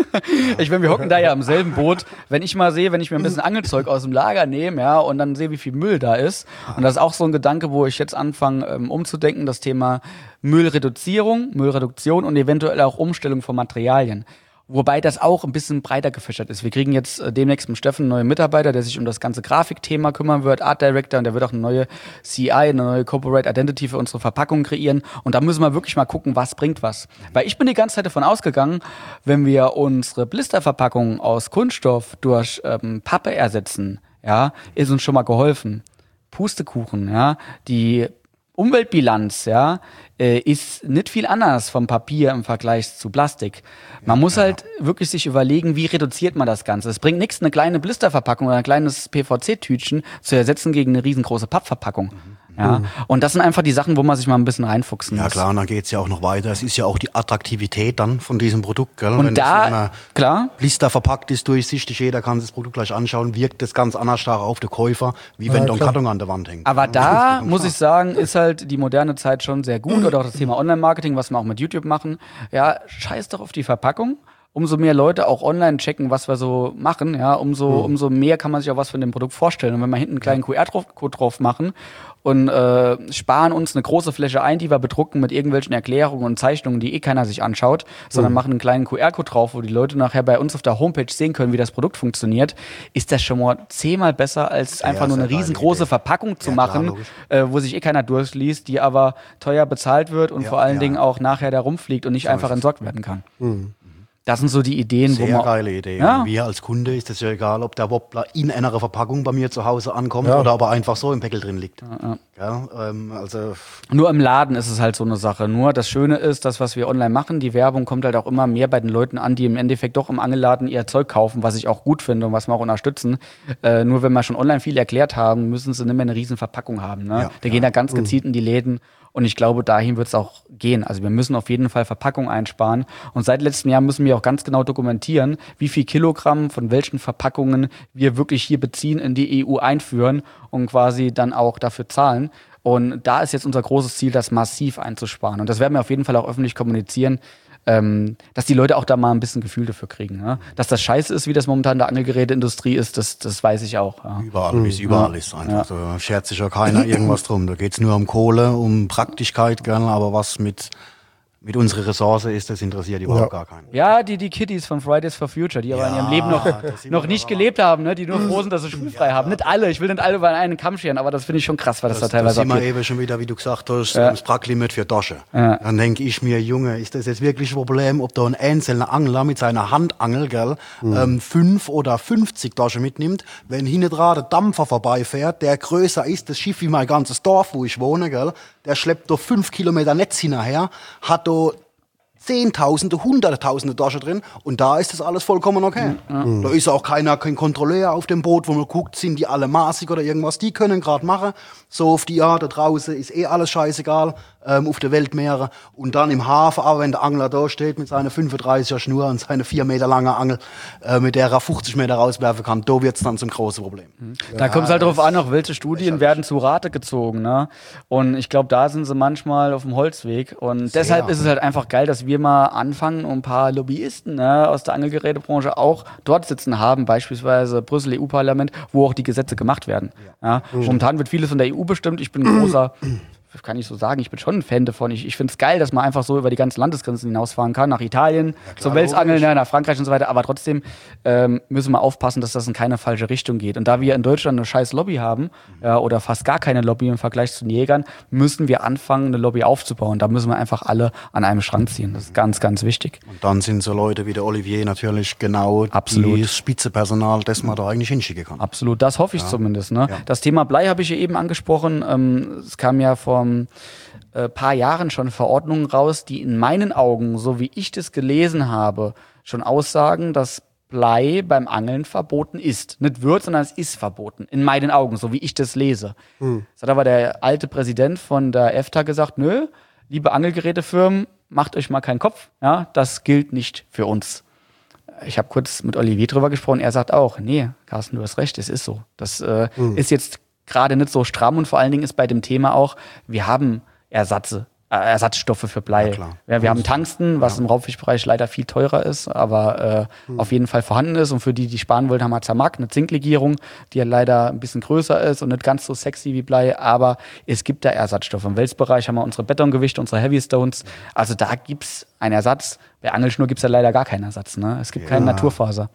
Ich meine, wir hocken da ja im selben Boot. Wenn ich mal sehe, wenn ich mir ein bisschen Angelzeug aus dem Lager nehme, ja, und dann sehe, wie viel Müll da ist. Und das ist auch so ein Gedanke, wo ich jetzt anfange, ähm, umzudenken, das Thema Müllreduzierung, Müllreduktion und eventuell auch Umstellung von Materialien. Wobei das auch ein bisschen breiter gefächert ist. Wir kriegen jetzt äh, demnächst mit Steffen einen neuen Mitarbeiter, der sich um das ganze Grafikthema kümmern wird, Art Director, und der wird auch eine neue C I, eine neue Corporate Identity für unsere Verpackung kreieren. Und da müssen wir wirklich mal gucken, was bringt was. Weil ich bin die ganze Zeit davon ausgegangen, wenn wir unsere Blisterverpackung aus Kunststoff durch ähm, Pappe ersetzen, ja, ist uns schon mal geholfen. Pustekuchen, ja, die Umweltbilanz, ja, äh, ist nicht viel anders vom Papier im Vergleich zu Plastik. Man muss halt wirklich sich überlegen, wie reduziert man das Ganze. Es bringt nichts, eine kleine Blisterverpackung oder ein kleines P V C-Tütchen zu ersetzen gegen eine riesengroße Pappverpackung. Ja, und das sind einfach die Sachen, wo man sich mal ein bisschen reinfuchsen Ja muss. klar, und dann geht's ja auch noch weiter. Es ist ja auch die Attraktivität dann von diesem Produkt. Gell? Und Wenn da, das in einer klar, Blister verpackt ist, durchsichtig, jeder kann das Produkt gleich anschauen, wirkt das ganz anders auf den Käufer, wie wenn da ein klar. Karton an der Wand hängt. aber Ja, da das ist muss klar. ich sagen, ist halt die moderne Zeit schon sehr gut. Oder auch das Thema Online-Marketing, was wir auch mit YouTube machen. Ja, scheiß doch auf die Verpackung. Umso mehr Leute auch online checken, was wir so machen, ja, umso, Mhm. umso mehr kann man sich auch was von dem Produkt vorstellen. Und wenn wir hinten einen kleinen Q R-Code drauf machen und äh, sparen uns eine große Fläche ein, die wir bedrucken mit irgendwelchen Erklärungen und Zeichnungen, die eh keiner sich anschaut, sondern Mhm. machen einen kleinen Q R-Code drauf, wo die Leute nachher bei uns auf der Homepage sehen können, wie das Produkt funktioniert, ist das schon mal zehnmal besser, als einfach nur sehr eine geile riesengroße Idee. Verpackung zu Ja, klar, machen, logisch. äh, wo sich eh keiner durchliest, die aber teuer bezahlt wird und Ja, vor allen ja. Dingen auch nachher da rumfliegt und nicht einfach ist es. entsorgt werden kann. Das sind so die Ideen, wo Sehr man. geile Idee. Ja. Und wir als Kunde ist es ja egal, ob der Wobbler in einer Verpackung bei mir zu Hause ankommt Ja. oder ob er einfach so im Päckel drin liegt. Ja, ähm, also Nur im Laden ist es halt so eine Sache. Nur das Schöne ist, das, was wir online machen, die Werbung kommt halt auch immer mehr bei den Leuten an, die im Endeffekt doch im Angelladen ihr Zeug kaufen, was ich auch gut finde und was wir auch unterstützen. Äh, nur wenn wir schon online viel erklärt haben, müssen sie nicht mehr eine riesen Verpackung haben. Ne? Ja, Wir gehen da ganz gezielt in die Läden. Und ich glaube, dahin wird es auch gehen. Also wir müssen auf jeden Fall Verpackung einsparen. Und seit letztem Jahr müssen wir auch ganz genau dokumentieren, wie viel Kilogramm von welchen Verpackungen wir wirklich hier beziehen, in die E U einführen und quasi dann auch dafür zahlen. Und da ist jetzt unser großes Ziel, das massiv einzusparen. Und das werden wir auf jeden Fall auch öffentlich kommunizieren. ähm, dass die Leute auch da mal ein bisschen Gefühl dafür kriegen. Ne? Dass das scheiße ist, wie das momentan in der Angelgeräteindustrie ist, das, das weiß ich auch. Ja. Überall, wie es überall ist einfach. Ja. Da schert sich ja keiner irgendwas drum. Da geht's nur um Kohle, um Praktigkeit, gell, aber was mit mit unserer Ressource ist, das interessiert überhaupt Ja. gar keinen. Ja, die, die Kiddies von Fridays for Future, die aber in ihrem Leben noch, noch nicht gelebt haben, ne? die nur froh sind, dass sie schulfrei haben. Nicht alle, ich will nicht alle über einen Kamm scheren, aber das finde ich schon krass, was das, Das, da das teilweise sind wir abgeht. eben schon wieder, wie du gesagt hast, Ja. das Sprachlimit für Tasche. Ja. Dann denke ich mir, Junge, ist das jetzt wirklich ein Problem, ob da ein einzelner Angler mit seiner Handangel, gell, ähm, fünf oder fünfzig Taschen mitnimmt, wenn hinten dran der Dampfer vorbeifährt, der größer ist, das Schiff wie mein ganzes Dorf, wo ich wohne, gell, der schleppt da fünf Kilometer Netz hinterher, hat da Zehntausende, Hunderttausende Taschen drin und da ist das alles vollkommen okay. Mhm. Da ist auch keiner, kein Kontrolleur auf dem Boot, wo man guckt, sind die alle maßig oder irgendwas. Die können gerade machen. So auf die Art, da draußen ist eh alles scheißegal, ähm, auf der Weltmeere. Und dann im Hafen, aber wenn der Angler da steht mit seiner fünfunddreißiger Schnur und seine vier Meter lange Angel, äh, mit der er fünfzig Meter rauswerfen kann, da wird's dann zum großen Problem. Mhm. Da kommt es halt darauf an, auch welche Studien werden zu Rate gezogen. Ne? Und ich glaube, da sind sie manchmal auf dem Holzweg. Und Sehr. deshalb ist es halt einfach geil, dass wir mal anfangen und ein paar Lobbyisten ne, aus der Angelgerätebranche auch dort sitzen haben, beispielsweise Brüssel E U-Parlament, wo auch die Gesetze gemacht werden. Ja. Ja? Momentan wird vieles von der E U bestimmt. Ich bin ein großer, kann ich so sagen, ich bin schon ein Fan davon. Ich, ich finde es geil, dass man einfach so über die ganzen Landesgrenzen hinausfahren kann, nach Italien, zum Welsangeln, ja, nach Frankreich und so weiter. Aber trotzdem ähm, müssen wir aufpassen, dass das in keine falsche Richtung geht. Und da wir in Deutschland eine scheiß Lobby haben, mhm. ja, oder fast gar keine Lobby im Vergleich zu den Jägern, müssen wir anfangen, eine Lobby aufzubauen. Da müssen wir einfach alle an einem Strang ziehen. Das ist ganz, ganz wichtig. Und dann sind so Leute wie der Olivier natürlich genau Absolut. das Spitzenpersonal, das man da eigentlich hinschicken kann. Absolut, das hoffe ich Ja. zumindest. Ne? Ja. Das Thema Blei habe ich ja eben angesprochen. Ähm, es kam ja vor ein äh, paar Jahren schon Verordnungen raus, die in meinen Augen, so wie ich das gelesen habe, schon aussagen, dass Blei beim Angeln verboten ist. Nicht wird, sondern es ist verboten. In meinen Augen, so wie ich das lese. Hm. Das hat aber der alte Präsident von der E F T A gesagt, nö, liebe Angelgerätefirmen, macht euch mal keinen Kopf. Ja, das gilt nicht für uns. Ich habe kurz mit Olivier drüber gesprochen, er sagt auch, nee, Carsten, du hast recht, es ist so. Das äh, hm. ist jetzt gerade nicht so stramm und vor allen Dingen ist bei dem Thema auch, wir haben Ersatze, äh, Ersatzstoffe für Blei. Ja, klar. Ja, wir haben Tungsten, was ja. im Raubfischbereich leider viel teurer ist, aber äh, hm. auf jeden Fall vorhanden ist. Und für die, die sparen wollen, haben wir Zermatt, eine Zinklegierung, die ja leider ein bisschen größer ist und nicht ganz so sexy wie Blei. Aber es gibt da Ersatzstoffe. Im Welsbereich haben wir unsere Betongewichte, unsere Heavy Stones. Also da gibt's einen Ersatz. Bei Angelschnur gibt's ja leider gar keinen Ersatz. Ne? Es gibt ja. keine Naturfaser.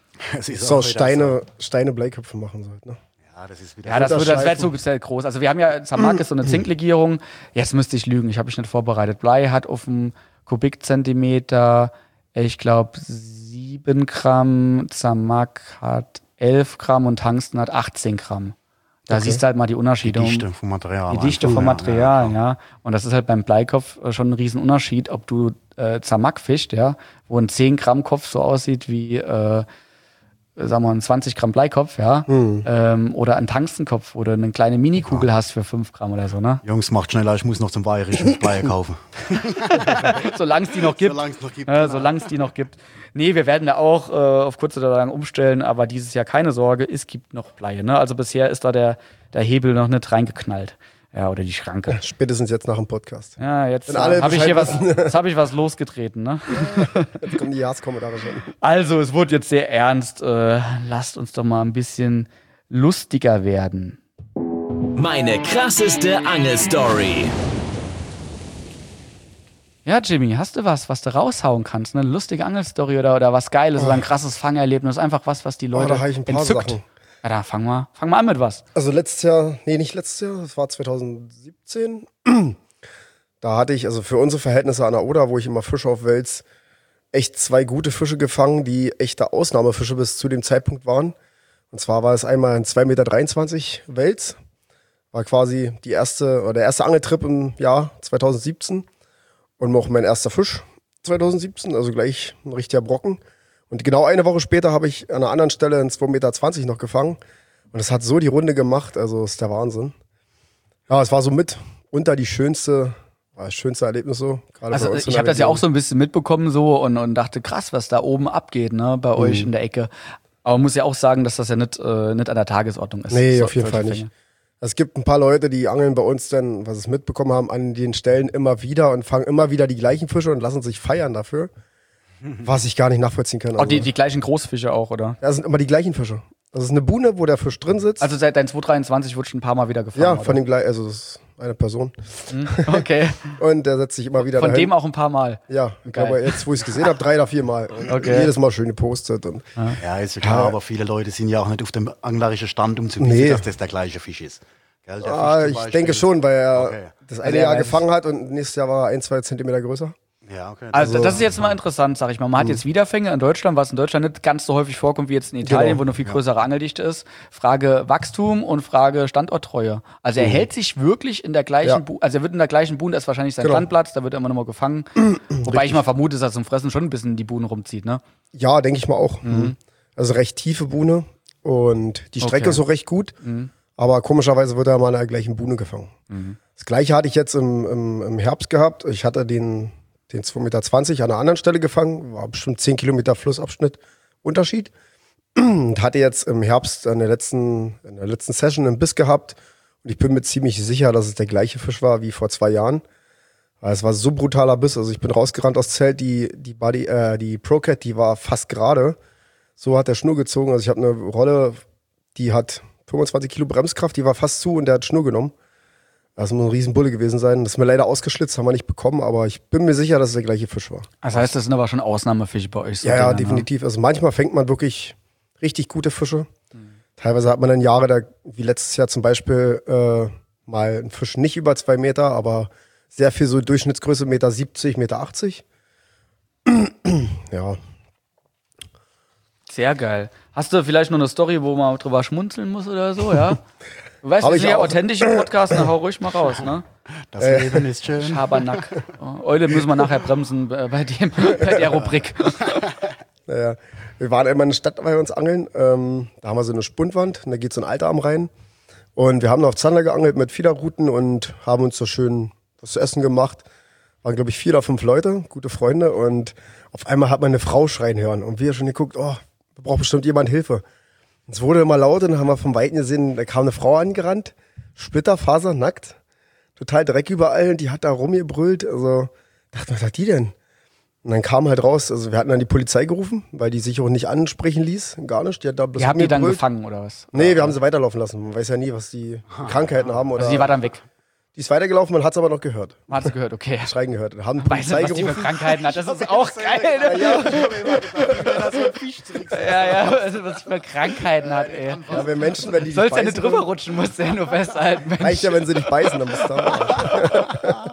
Es ist so auch Steine, Steine Bleiköpfe machen sollte, ne? Ja, das ist wieder Ja, das, wird, das wäre zu sehr groß. Also wir haben ja, Zermatt ist so eine Zinklegierung. Jetzt müsste ich lügen, ich habe mich nicht vorbereitet. Blei hat auf dem Kubikzentimeter, ich glaube, sieben Gramm, Zermatt hat elf Gramm und Tungsten hat achtzehn Gramm. Da okay. siehst du halt mal die Unterschiede. Die Dichte vom Material. Die Dichte vom Material, ja, ja. Und das ist halt beim Bleikopf schon ein Riesenunterschied, ob du äh, Zermatt fischst, ja, wo ein zehn Gramm Kopf so aussieht wie äh, sagen wir mal, ein zwanzig Gramm Bleikopf, ja, mhm. ähm, oder ein Tungstenkopf, wo du eine kleine Minikugel ja. hast für fünf Gramm oder so, ne? Jungs, macht schneller, ich muss noch zum Bayerischen Blei kaufen. Solange es die noch gibt. Solange es noch gibt. Äh, genau. Solange es die noch gibt. Nee, wir werden da auch äh, auf kurz oder lang umstellen, aber dieses Jahr keine Sorge, es gibt noch Blei, ne? Also bisher ist da der, der Hebel noch nicht reingeknallt. Ja, oder die Schranke. Ja, spätestens jetzt nach dem Podcast. Ja, jetzt äh, habe ich hier was, jetzt habe ich was losgetreten, ne? Jetzt kommen die Jahreskommentare schon. Also, es wurde jetzt sehr ernst. Äh, lasst uns doch mal ein bisschen lustiger werden. Meine krasseste Angelstory. Ja, Jimmy, hast du was, was du raushauen kannst? Eine lustige Angelstory oder, oder was Geiles oh. oder ein krasses Fangerlebnis? Einfach was, was die Leute oh, da habe ich ein paar entzückt. Sachen. Ja, da fang mal, fang mal an mit was. Also letztes Jahr, nee, nicht letztes Jahr, das war zwanzig siebzehn. Da hatte ich, also für unsere Verhältnisse an der Oder, wo ich immer Fische auf Wels, echt zwei gute Fische gefangen, die echte Ausnahmefische bis zu dem Zeitpunkt waren. Und zwar war es einmal ein zwei Komma dreiundzwanzig Meter Wels. War quasi die erste, oder der erste Angeltrip im Jahr zwanzig siebzehn. Und auch mein erster Fisch zwanzig siebzehn, also gleich ein richtiger Brocken. Und genau eine Woche später habe ich an einer anderen Stelle einen zwei Komma zwanzig Meter noch gefangen. Und es hat so die Runde gemacht, also ist der Wahnsinn. Ja, es war so mit unter die schönste, war das schönste Erlebnis so. Gerade also bei uns ich habe das ja auch so ein bisschen mitbekommen so und, und dachte, krass, was da oben abgeht, ne, bei mhm. euch in der Ecke. Aber man muss ja auch sagen, dass das ja nicht, äh, nicht an der Tagesordnung ist. Nee, so, auf jeden Fall nicht. Es gibt ein paar Leute, die angeln bei uns dann, was es mitbekommen haben, an den Stellen immer wieder und fangen immer wieder die gleichen Fische und lassen sich feiern dafür, was ich gar nicht nachvollziehen kann. Auch Also, die, die gleichen Großfische auch, oder? ja, das sind immer die gleichen Fische. Das ist eine Buhne, wo der Fisch drin sitzt. Also seit dein zweitausenddreiundzwanzig wurde schon ein paar Mal wieder gefangen, ja, oder? von dem gleichen, also das ist eine Person. Okay. Und der setzt sich immer wieder Von dahin. dem auch ein paar Mal. Ja, ich Geil. glaube jetzt, wo ich es gesehen habe, drei oder vier Mal. Und Okay. jedes Mal schön gepostet. Und Ja, ist ja klar, aber viele Leute sind ja auch nicht auf dem anglerischen Stand, um zu wissen, Nee. dass das der gleiche Fisch ist. Gell, der ah, Fisch zum ich Beispiel- denke schon, weil er Okay. das Also eine er Jahr weiß- gefangen hat und nächstes Jahr war er ein, zwei Zentimeter größer. Ja, okay. Also das ist jetzt mal interessant, sag ich mal. Man hat jetzt Wiederfänge in Deutschland, was in Deutschland nicht ganz so häufig vorkommt wie jetzt in Italien, Genau. wo eine viel größere Angeldichte ist. Frage Wachstum und Frage Standorttreue. Also er hält sich wirklich in der gleichen Ja. Bu also er wird in der gleichen Buhne, das ist wahrscheinlich sein Genau. Standplatz, da wird er immer noch mal gefangen. Wobei ich mal vermute, dass er zum Fressen schon ein bisschen die Buhnen rumzieht, ne? Ja, denke ich mal auch. Mhm. Also recht tiefe Buhne und die Strecke Okay. ist auch recht gut. Aber komischerweise wird er mal in der gleichen Buhne gefangen. Das gleiche hatte ich jetzt im, im, im Herbst gehabt. Ich hatte den, den zwei Meter zwanzig an einer anderen Stelle gefangen. War bestimmt zehn Kilometer Flussabschnitt Unterschied. Und hatte jetzt im Herbst in der letzten, in der letzten Session einen Biss gehabt. Und ich bin mir ziemlich sicher, dass es der gleiche Fisch war wie vor zwei Jahren. Weil es war so brutaler Biss. Also ich bin rausgerannt aus Zelt. Die, die, Buddy, äh, die Procat, die war fast gerade. So hat der Schnur gezogen. Also ich habe eine Rolle, die hat fünfundzwanzig Kilo Bremskraft, die war fast zu und der hat Schnur genommen. Das muss ein Riesenbulle gewesen sein. Das ist mir leider ausgeschlitzt, haben wir nicht bekommen, aber ich bin mir sicher, dass es der gleiche Fisch war. Das heißt, das sind aber schon Ausnahmefische bei euch. So Ja, ja, Dinger, ne? definitiv. Also manchmal fängt man wirklich richtig gute Fische. Teilweise hat man dann Jahre, da, wie letztes Jahr zum Beispiel, äh, mal einen Fisch nicht über zwei Meter, aber sehr viel so Durchschnittsgröße, Meter siebzig, Meter achtzig. Ja. Sehr geil. Hast du vielleicht noch eine Story, wo man drüber schmunzeln muss oder so, ja? Du weißt, Hab wir ich sind ja auch. authentisch im Podcast, dann hau ruhig mal raus, ne? Das Leben ist schön. Schabernack. Oh, Eule müssen wir nachher bremsen bei bei dem, bei der Rubrik. Naja, wir waren immer in der Stadt bei uns angeln. Ähm, da haben wir so eine Spundwand und da geht so ein Altarm rein. Und wir haben auf Zander geangelt mit Fiederruten und haben uns so schön was zu essen gemacht. Waren, glaube ich, vier oder fünf Leute, gute Freunde. Und auf einmal hat man eine Frau schreien hören. Und wir schon geguckt, oh, da braucht bestimmt jemand Hilfe. Und es wurde immer lauter und dann haben wir vom Weiten gesehen, da kam eine Frau angerannt, Splitterfaser, nackt, total Dreck überall und die hat da rumgebrüllt. Also dachte, was hat die denn? Und dann kam halt raus, also wir hatten dann die Polizei gerufen, weil die sich auch nicht ansprechen ließ, gar nicht. Die hat da bloß Ihr habt die dann rumgebrüllt. gefangen, oder was? Nee, wir haben sie weiterlaufen lassen. Man weiß ja nie, was die für Krankheiten haben. Oder Also die war dann weg. die ist weitergelaufen, man hat es aber noch gehört. Man hat es gehört, okay. Schreien gehört. Wir haben die Weißt du, Polizei was die für gerufen. Krankheiten hat? Das ist auch geil, ne? Ja, ja, also was die für Krankheiten hat, ey. Ja, wenn Menschen, wenn die Sollst ja dich nicht beißen, drüber rutschen, musst du ja nur festhalten. Mensch. reicht ja, wenn sie dich beißen, dann bist du da.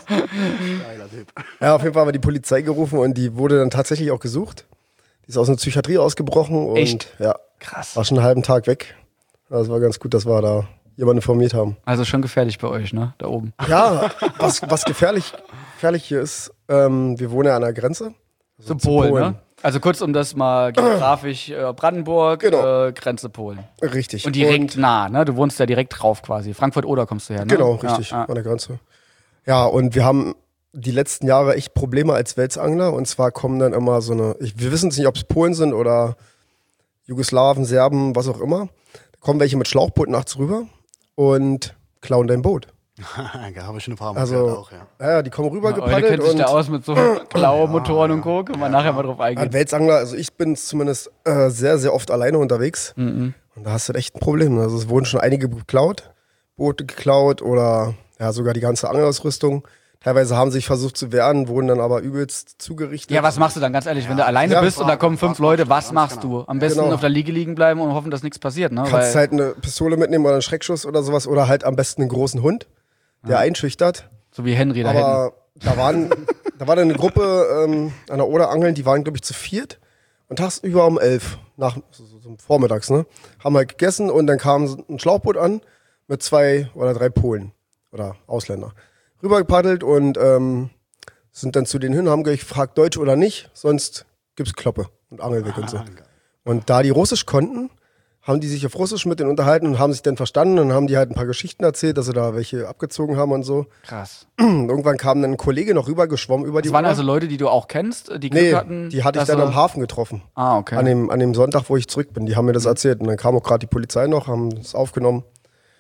Geiler Typ. Ja, auf jeden Fall haben wir die Polizei gerufen und die wurde dann tatsächlich auch gesucht. Die ist aus einer Psychiatrie ausgebrochen und Echt? ja, Krass. war schon einen halben Tag weg. Das war ganz gut, dass wir da jemanden informiert haben. Also schon gefährlich bei euch, ne? Da oben. Ja, was, was gefährlich, gefährlich hier ist, ähm, wir wohnen ja an der Grenze. Zu Polen, Polen. ne? Also kurz um das mal geografisch, äh, Brandenburg, Genau. äh, Grenze Polen. Richtig. Und direkt nah, ne? Du wohnst ja direkt drauf quasi. Frankfurt-Oder kommst du her, ne? Genau, richtig, Ja, an der Grenze. Ja, und wir haben die letzten Jahre echt Probleme als Welsangler. Und zwar kommen dann immer so eine, ich, wir wissen es nicht, ob es Polen sind oder Jugoslawen, Serben, was auch immer. Da kommen welche mit Schlauchboot nachts rüber und klauen dein Boot. Da habe ich schon ein paar Mal Also, gehört auch, ja. ja, ja, die kommen rüber ja. Eule gepaddelt kennt sich und da aus mit so blauen Motoren und Co. Können wir nachher mal drauf an eingehen. Welsangler, also ich bin zumindest äh, sehr, sehr oft alleine unterwegs. Mhm. Und da hast du echt ein Problem. Also es wurden schon einige geklaut, Boote geklaut oder ja sogar die ganze Angelausrüstung. Teilweise haben sich versucht zu wehren, wurden dann aber übelst zugerichtet. Ja, was machst du dann ganz ehrlich, wenn du alleine Ja, bist und da kommen fünf Leute, was machst du? Am besten Genau. auf der Liege liegen bleiben und hoffen, dass nichts passiert, ne? Kannst Weil, halt eine Pistole mitnehmen oder einen Schreckschuss oder sowas oder halt am besten einen großen Hund, der einschüchtert. so wie Henry da hinten. Aber da waren, da war dann eine Gruppe ähm, an der Oder angeln, die waren glaube ich zu viert und tagsüber um elf nach so, so, so vormittags, ne, haben halt gegessen und dann kam ein Schlauchboot an mit zwei oder drei Polen oder Ausländer rübergepaddelt und ähm, sind dann zu denen hin, haben gefragt Deutsch oder nicht, sonst gibt's Kloppe und Angelweg und so. Und da die Russisch konnten, haben die sich auf Russisch mit denen unterhalten und haben sich dann verstanden und haben die halt ein paar Geschichten erzählt, dass sie da welche abgezogen haben und so. Krass. Und irgendwann kam dann ein Kollege noch rüber geschwommen über die Das waren Oder. also Leute, die du auch kennst, die Glück Nee, hatten? die hatte ich dass dann sie- am Hafen getroffen. Ah, okay. An dem, an dem Sonntag, wo ich zurück bin. Die haben mir das erzählt. Und dann kam auch gerade die Polizei noch, haben es aufgenommen.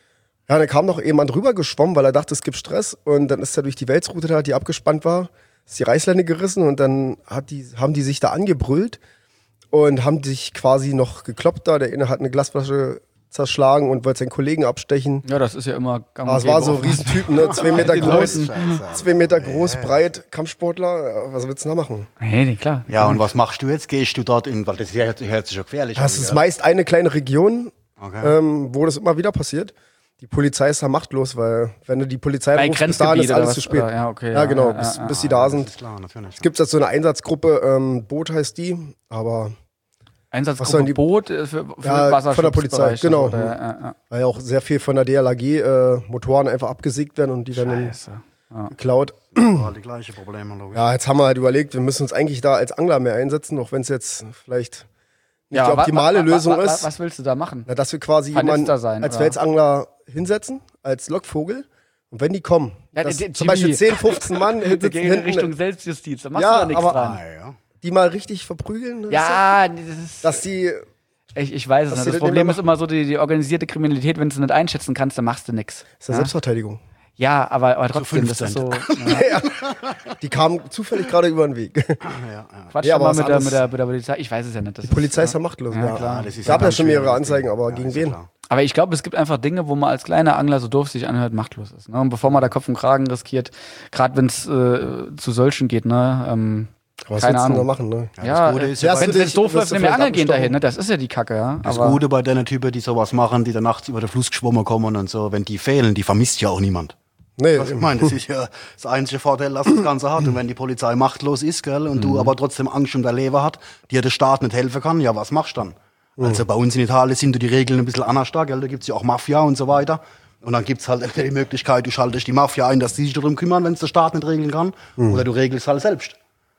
Ja, dann kam noch jemand rüber geschwommen, weil er dachte, es gibt Stress. Und dann ist er durch die Welsroute da, die abgespannt war, ist die Reißleine gerissen und dann hat die, haben die sich da angebrüllt und haben sich quasi noch gekloppt da. Der eine hat eine Glasflasche zerschlagen und wollte seinen Kollegen abstechen. Ja, das ist ja immer gang Aber es war so ein Riesentyp, ne? Zwei Meter Die groß, Leuten. zwei Meter groß, breit, Kampfsportler. Was willst du da machen? Nee, nee, klar. Ja, und was machst du jetzt? Gehst du dort in, weil das hört, hört sich ja gefährlich Das an. ist gell? meist eine kleine Region, Okay. ähm, wo das immer wieder passiert. Die Polizei ist da machtlos, weil wenn du die Polizei Bei rufst, bis dahin ist Grenzgebiet oder alles was? zu spät. Oder- ja, okay, ja, ja, genau, ja, bis, ja, bis ja. die da Das sind. ist klar, natürlich. Es gibt jetzt so eine Einsatzgruppe, ähm, Boot heißt die, aber Was Einsatzgruppe sollen die- Boot äh, für, für Ja, Wasserschutzbereich. von der Polizei, das genau. Oder, ja, ja. weil ja auch sehr viel von der D L R G äh, Motoren einfach abgesägt werden und die dann in- Scheiße. geklaut. War die gleiche Probleme, logisch. Ja, jetzt haben wir halt überlegt, wir müssen uns eigentlich da als Angler mehr einsetzen, auch wenn es jetzt vielleicht nicht die wa- optimale wa- wa- Lösung wa- wa- ist. Was willst du da machen? Na, dass wir quasi Vernetzter jemanden sein, als oder? Welsangler hinsetzen, als Lockvogel. Und wenn die kommen, Ja, dass der- der zum Beispiel Jimmy. zehn, fünfzehn Mann Wir sitzen gehen in hinten, Richtung Selbstjustiz. Da machst Ja, du doch nichts aber- dran. Ah, ja. die mal richtig verprügeln. weißt Ja, das du? ist, Dass die, ich, ich weiß es dass nicht. die Das das Problem nicht ist mehr immer so, die, die organisierte Kriminalität, wenn du sie nicht einschätzen kannst, dann machst du nichts. ist ja Ja? Selbstverteidigung. Ja, aber, aber trotzdem, das ist so. Ja. Die kamen zufällig gerade über den Weg. Ja, ja. Quatsch Ja, doch aber mal was mit der, anderes- mit, der, mit der Polizei. Ich weiß es ja nicht. Das Die Polizei ist ist, ja machtlos. Ja, Ja, klar. das ist gab ja ganz schon mehrere schwieriges Anzeigen, Ding. aber Ja, gegen ist ja wen? klar. Aber ich glaube, es gibt einfach Dinge, wo man als kleiner Angler, so doof sich anhört, machtlos ist. Ne? Und bevor man da Kopf und Kragen riskiert, gerade wenn es äh, zu solchen geht, ne? Ähm, Aber was keine willst du denn da Ahnung. machen, ne? Ja, Ja, das Gute äh, ist ja, ja, wenn du es dich- doof wirst läuft, du nicht mehr vielleicht angeln gehen abgestochen. dahin, ne? Das ist ja die Kacke, ja. Das Aber Gute bei den Typen, die sowas machen, die dann nachts über den Fluss geschwommen kommen und so, wenn die fehlen, die vermisst ja auch niemand. Nee, Was ich meine, das ist ja das einzige Vorteil, dass das Ganze hat. Und wenn die Polizei machtlos ist, gell, und du aber trotzdem Angst um dein Leben hat, dir der Staat nicht helfen kann, ja, was machst du dann? Also bei uns in Italien sind die Regeln ein bisschen anders da, gell, da gibt's ja auch Mafia und so weiter. Und dann gibt's halt die Möglichkeit, du schaltest die Mafia ein, dass die sich darum kümmern, wenn es der Staat nicht regeln kann. Oder du regelst halt selbst.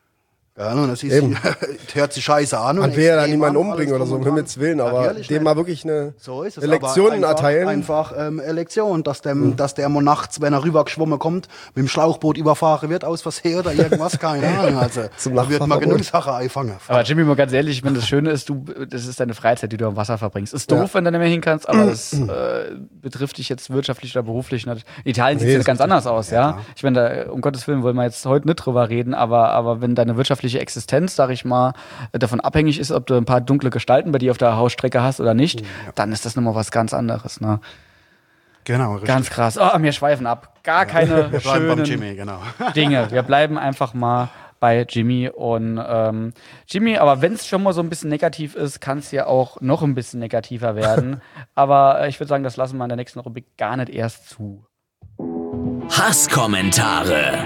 Ja, und das ist, Eben. das hört sich scheiße an. und man will ja da extrem niemanden an, umbringen alles oder so, um drum und Himmels Willen, dran. aber Natürlich dem nicht. mal wirklich eine, So ist es. eine Lektion aber einfach, erteilen. Einfach ähm, eine Lektion, dass, dem, dass der mal nachts, wenn er rübergeschwommen kommt, mit dem Schlauchboot überfahren wird, aus Versehen oder irgendwas, keine Ahnung. Also, Zum da wird man Nachfahrverbot. genug Sachen einfangen. Aber Jimmy, mal ganz ehrlich, wenn das Schöne ist, du, das ist deine Freizeit, die du am Wasser verbringst. Ist doof, Ja. wenn du nicht mehr hin kannst, aber das äh, betrifft dich jetzt wirtschaftlich oder beruflich nicht. In Italien sieht Nee, es das ganz anders aus, ja. Ich meine, da, um Gottes Willen wollen wir jetzt heute nicht drüber reden, aber, aber wenn deine wirtschaftliche Existenz, sag ich mal, davon abhängig ist, ob du ein paar dunkle Gestalten bei dir auf der Hausstrecke hast oder nicht, dann ist das nochmal was ganz anderes, ne? Genau, richtig. Ganz krass. Oh, wir schweifen ab. Gar keine Wir bleiben beim schönen Jimmy, genau. Dinge. Wir bleiben einfach mal bei Jimmy und ähm, Jimmy, aber wenn es schon mal so ein bisschen negativ ist, kann es ja auch noch ein bisschen negativer werden. Aber äh, ich würde sagen, das lassen wir in der nächsten Rubrik gar nicht erst zu. Hasskommentare.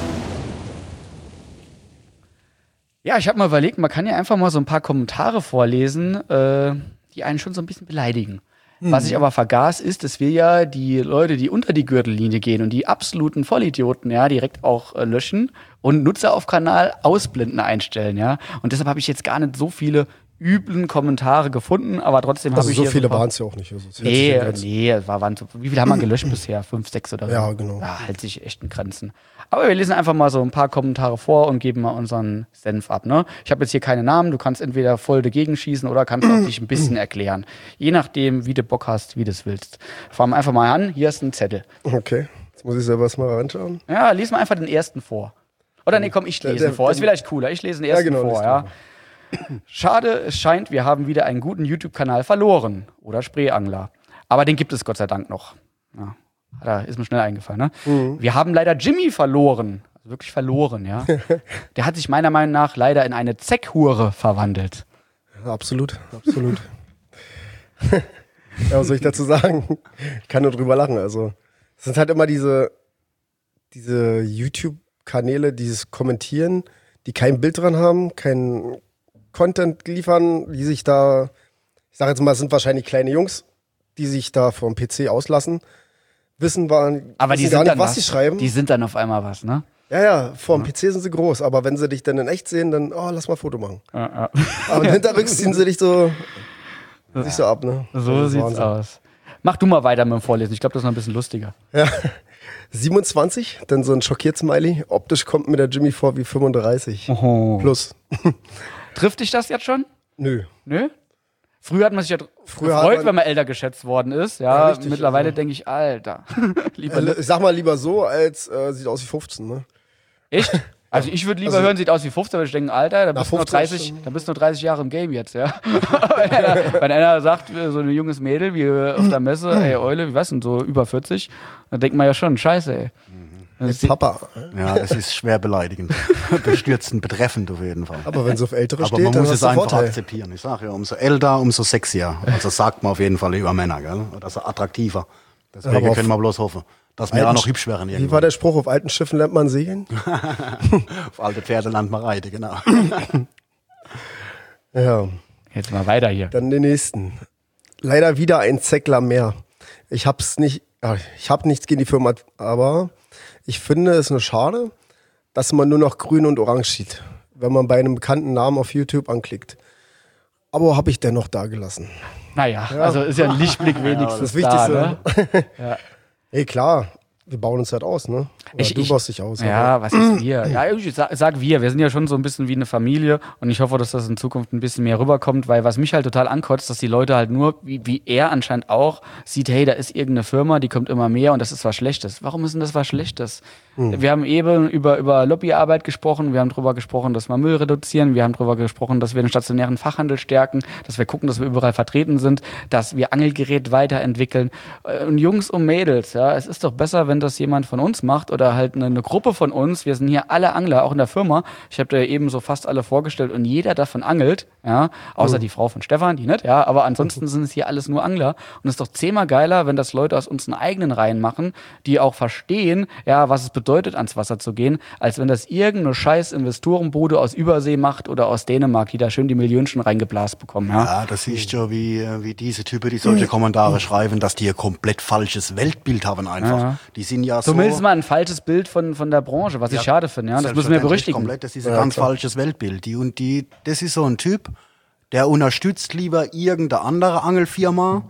Ja, ich habe mal überlegt, man kann ja einfach mal so ein paar Kommentare vorlesen, äh, die einen schon so ein bisschen beleidigen. Was ich aber vergaß, ist, dass wir ja die Leute, die unter die Gürtellinie gehen und die absoluten Vollidioten, ja, direkt auch äh, löschen und Nutzer auf Kanal ausblenden einstellen, ja. Und deshalb habe ich jetzt gar nicht so viele üblen Kommentare gefunden, aber trotzdem habe Also ich so hier viele ein paar- waren es ja auch nicht. Also es hält sich Nee, in Grenzen. nee, es war, waren so, wie viele haben wir gelöscht bisher? Fünf, sechs oder so? Ja, genau. Ja, hält sich echt in Grenzen. Aber wir lesen einfach mal so ein paar Kommentare vor und geben mal unseren Senf ab, ne? Ich habe jetzt hier keine Namen, du kannst entweder voll dagegen schießen oder kannst auch dich ein bisschen erklären. Je nachdem, wie du Bock hast, wie du es willst. Fangen wir einfach mal an, hier ist ein Zettel. Okay, jetzt muss ich selber erstmal reinschauen. Ja, lies mal einfach den ersten vor. Oder nee, komm, ich lese Der- der- vor. Ist der- vielleicht cooler. Ich lese den Ja, ersten genau, vor, lies ja. du. Schade, es scheint, wir haben wieder einen guten YouTube-Kanal verloren. Oder Spreeangler. Aber den gibt es Gott sei Dank noch. Ja, da ist mir schnell eingefallen, ne? Mhm. Wir haben leider Jimmy verloren. Also wirklich verloren, ja. Der hat sich meiner Meinung nach leider in eine Zeckhure verwandelt. Ja, absolut, absolut. Ja, was soll ich dazu sagen? Ich kann nur drüber lachen. Also, es sind halt immer diese, diese YouTube-Kanäle, dieses Kommentieren, die kein Bild dran haben, kein Content liefern, die sich da, ich sag jetzt mal, es sind wahrscheinlich kleine Jungs, die sich da vom P C auslassen, wissen, waren, Aber die wissen sind gar nicht, dann was was. sie schreiben. Die sind dann auf einmal was, ne? ja, ja, vor dem P C sind sie groß, aber wenn sie dich dann in echt sehen, dann, oh, lass mal ein Foto machen. Ja, ja. Aber hinterrücks ziehen sie dich so, sich so ab, ne? So Das ist sieht's Wahnsinn. aus. Mach du mal weiter mit dem Vorlesen. Ich glaube, das ist noch ein bisschen lustiger. Ja. siebenundzwanzig, dann so ein Schockiert-Smiley. Optisch kommt mir der Jimmy vor wie fünfunddreißig. Oh. Plus. Trifft dich das jetzt schon? Nö. Nö? Früher hat man sich ja Früher gefreut, man, wenn man älter geschätzt worden ist. Ja, ja richtig, mittlerweile also. denke ich, Alter. lieber äh, ich sag mal lieber so, als äh, sieht aus wie fünfzehn, ne? Echt? Also ich würde lieber also, hören, sieht aus wie fünfzehn, aber ich denke, Alter, da bist, du noch dreißig, da bist du noch dreißig Jahre im Game jetzt, ja. wenn, einer, wenn einer sagt, so ein junges Mädel wie auf der Messe, ey Eule, wie was denn, so über vierzig, dann denkt man ja schon, scheiße, ey. Hey, Papa. Ja, es ist schwer beleidigend. Bestürzend, betreffend auf jeden Fall. Aber wenn es auf Ältere Aber steht, man dann muss hast es du einfach Vorteil. akzeptieren. Ich sage ja, umso älter, umso sexier. Also sagt man auf jeden Fall über Männer, gell? Oder so attraktiver. Deswegen Aber können wir bloß hoffen, dass wir alten auch noch hübsch werden Wie irgendwann. war der Spruch, auf alten Schiffen lernt man segeln? Auf alte Pferde lernt man reiten, genau. Ja, Jetzt mal weiter hier. dann den nächsten. Leider wieder ein Zeckler mehr. Ich hab's nicht, ja, ich hab nichts gegen die Firma, aber ich finde es nur schade, dass man nur noch grün und orange sieht, wenn man bei einem bekannten Namen auf YouTube anklickt. Aber habe ich dennoch da gelassen. Naja, also ist ja ein Lichtblick wenigstens Das Wichtigste. da, ne? ja. Ey, klar, wir bauen uns halt aus, ne? Oder Ich- du ich- baust dich aus. Ja, was ist wir? Ja, ich sag, sag wir. Wir sind ja schon so ein bisschen wie eine Familie und ich hoffe, dass das in Zukunft ein bisschen mehr rüberkommt, weil was mich halt total ankotzt, dass die Leute halt nur, wie, wie er anscheinend auch, sieht, hey, da ist irgendeine Firma, die kommt immer mehr und das ist was Schlechtes. Warum ist denn das was Schlechtes? Hm. Wir haben eben über, über Lobbyarbeit gesprochen, wir haben darüber gesprochen, dass wir Müll reduzieren, wir haben darüber gesprochen, dass wir den stationären Fachhandel stärken, dass wir gucken, dass wir überall vertreten sind, dass wir Angelgerät weiterentwickeln. Und Jungs und Mädels, ja, es ist doch besser, wenn das jemand von uns macht oder halt eine, eine Gruppe von uns. Wir sind hier alle Angler, auch in der Firma. Ich habe dir eben so fast alle vorgestellt und jeder davon angelt, ja, außer Mhm. die Frau von Stefan, die nicht, ja, aber ansonsten sind es hier alles nur Angler und es ist doch zehnmal geiler, wenn das Leute aus unseren eigenen Reihen machen, die auch verstehen, ja, was es bedeutet, ans Wasser zu gehen, als wenn das irgendeine scheiß Investorenbude aus Übersee macht oder aus Dänemark, die da schön die Millionchen reingeblasst bekommen, ja. Ja, das siehst du, wie, wie diese Typen, die solche Kommentare schreiben, dass die ein komplett falsches Weltbild haben einfach. Ja. Die sind ja so... Zumindest mal ein falsches Bild von, von der Branche, was ich schade finde, ja. Das müssen wir Selbstverständlich berüchtigen. Komplett, das ist ein Ja, ganz klar. falsches Weltbild. Die und die, das ist so ein Typ, der unterstützt lieber irgendeine andere Angelfirma.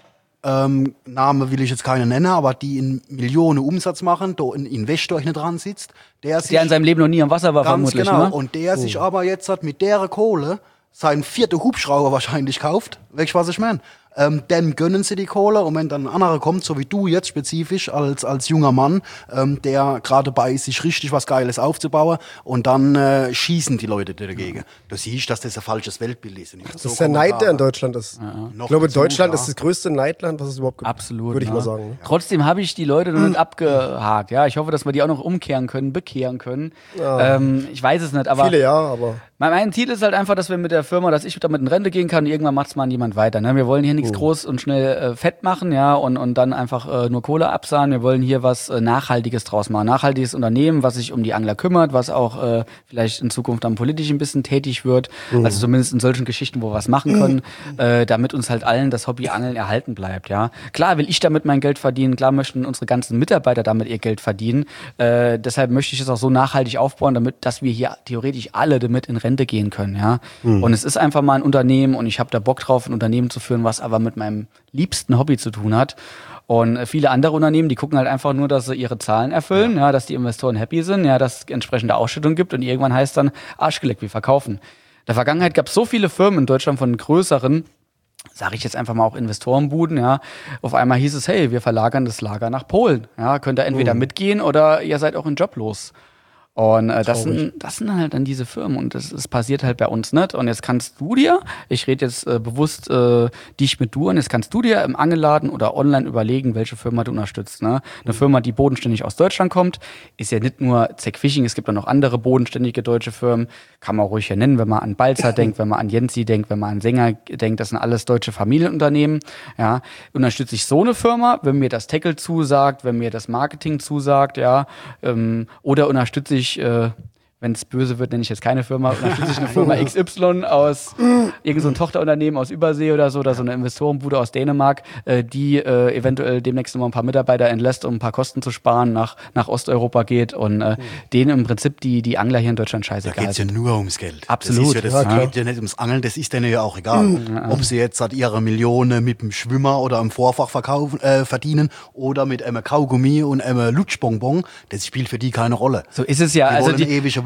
Ähm, Name will ich jetzt keine nennen, aber die in Millionen Umsatz machen, da ein Investor hinten dran sitzt, der sich Der in seinem Leben noch nie am Wasser war, ganz vermutlich, genau ne? und der sich aber jetzt hat mit der Kohle seinen vierten Hubschrauber wahrscheinlich kauft, weißt du, was ich meine? Ähm, dann gönnen sie die Kohle und wenn dann ein anderer kommt, so wie du jetzt spezifisch als, als junger Mann, ähm, der gerade dabei ist, sich richtig was Geiles aufzubauen und dann äh, schießen die Leute dagegen. Du siehst, dass das ein falsches Weltbild ist. Das ist der Neid, der in Deutschland ist. Noch Ich glaube, dazu, Deutschland ja. ist das größte Neidland, was es überhaupt gibt. Absolut. Würde ich ne? mal sagen. ne? Trotzdem habe ich die Leute noch nicht abgehakt. Ja, ich hoffe, dass wir die auch noch umkehren können, bekehren können. Ähm, ich weiß es nicht, aber Viele ja, aber mein, mein Ziel ist halt einfach, dass wir mit der Firma, dass ich damit in Rente gehen kann und irgendwann macht es mal jemand weiter. Ne? Wir wollen hier nichts groß und schnell äh, fett machen, ja, und, und dann einfach äh, nur Kohle absahen. Wir wollen hier was äh, Nachhaltiges draus machen. Nachhaltiges Unternehmen, was sich um die Angler kümmert, was auch äh, vielleicht in Zukunft dann politisch ein bisschen tätig wird. Also zumindest in solchen Geschichten, wo wir was machen können, äh, damit uns halt allen das Hobby Angeln erhalten bleibt, ja. Klar will ich damit mein Geld verdienen, klar möchten unsere ganzen Mitarbeiter damit ihr Geld verdienen. Äh, deshalb möchte ich es auch so nachhaltig aufbauen, damit, dass wir hier theoretisch alle damit in Rente gehen können, ja. Und es ist einfach mal ein Unternehmen und ich habe da Bock drauf, ein Unternehmen zu führen, was aber mit meinem liebsten Hobby zu tun hat. Und äh, viele andere Unternehmen, die gucken halt einfach nur, dass sie ihre Zahlen erfüllen, ja. Ja, dass die Investoren happy sind, ja, dass es entsprechende Ausschüttung gibt und irgendwann heißt dann Arschgeleckt, wir verkaufen. In der Vergangenheit gab es so viele Firmen in Deutschland von größeren, sage ich jetzt einfach mal auch Investorenbuden, ja. Auf einmal hieß es, hey, wir verlagern das Lager nach Polen, ja, könnt ihr entweder mitgehen oder ihr seid auch in Job los. Und äh, das, sind, das sind halt dann diese Firmen und das, das passiert halt bei uns nicht. Und jetzt kannst du dir, ich rede jetzt äh, bewusst äh, dich mit du an, jetzt kannst du dir im Angelladen oder online überlegen, welche Firma du unterstützt. Ne? Eine Firma, die bodenständig aus Deutschland kommt, ist ja nicht nur Zeck Fishing, es gibt auch noch andere bodenständige deutsche Firmen, kann man ruhig hier nennen, wenn man an Balzer denkt, wenn man an Jensi denkt, wenn man an Sänger denkt, das sind alles deutsche Familienunternehmen. Ja, unterstütze ich so eine Firma, wenn mir das Tackle zusagt, wenn mir das Marketing zusagt, ja, ähm, oder unterstütze ich äh, wenn es böse wird, nenne ich jetzt keine Firma, unterstütze ich eine Firma X Y aus irgend so ein Tochterunternehmen aus Übersee oder so, oder so eine Investorenbude aus Dänemark, äh, die äh, eventuell demnächst noch ein paar Mitarbeiter entlässt, um ein paar Kosten zu sparen, nach, nach Osteuropa geht und äh, denen im Prinzip die, die Angler hier in Deutschland Da scheißegal geht's ja sind. nur ums Geld. Absolut. Das, ist ja, das Ja, geht ja nicht ums Angeln, das ist denen ja auch egal. Ob sie jetzt hat ihre Millionen mit dem Schwimmer oder im Vorfach verkaufen, äh, verdienen oder mit einem Kaugummi und einem Lutschbonbon, das spielt für die keine Rolle. So ist es ja. Die Also wollen die, ewige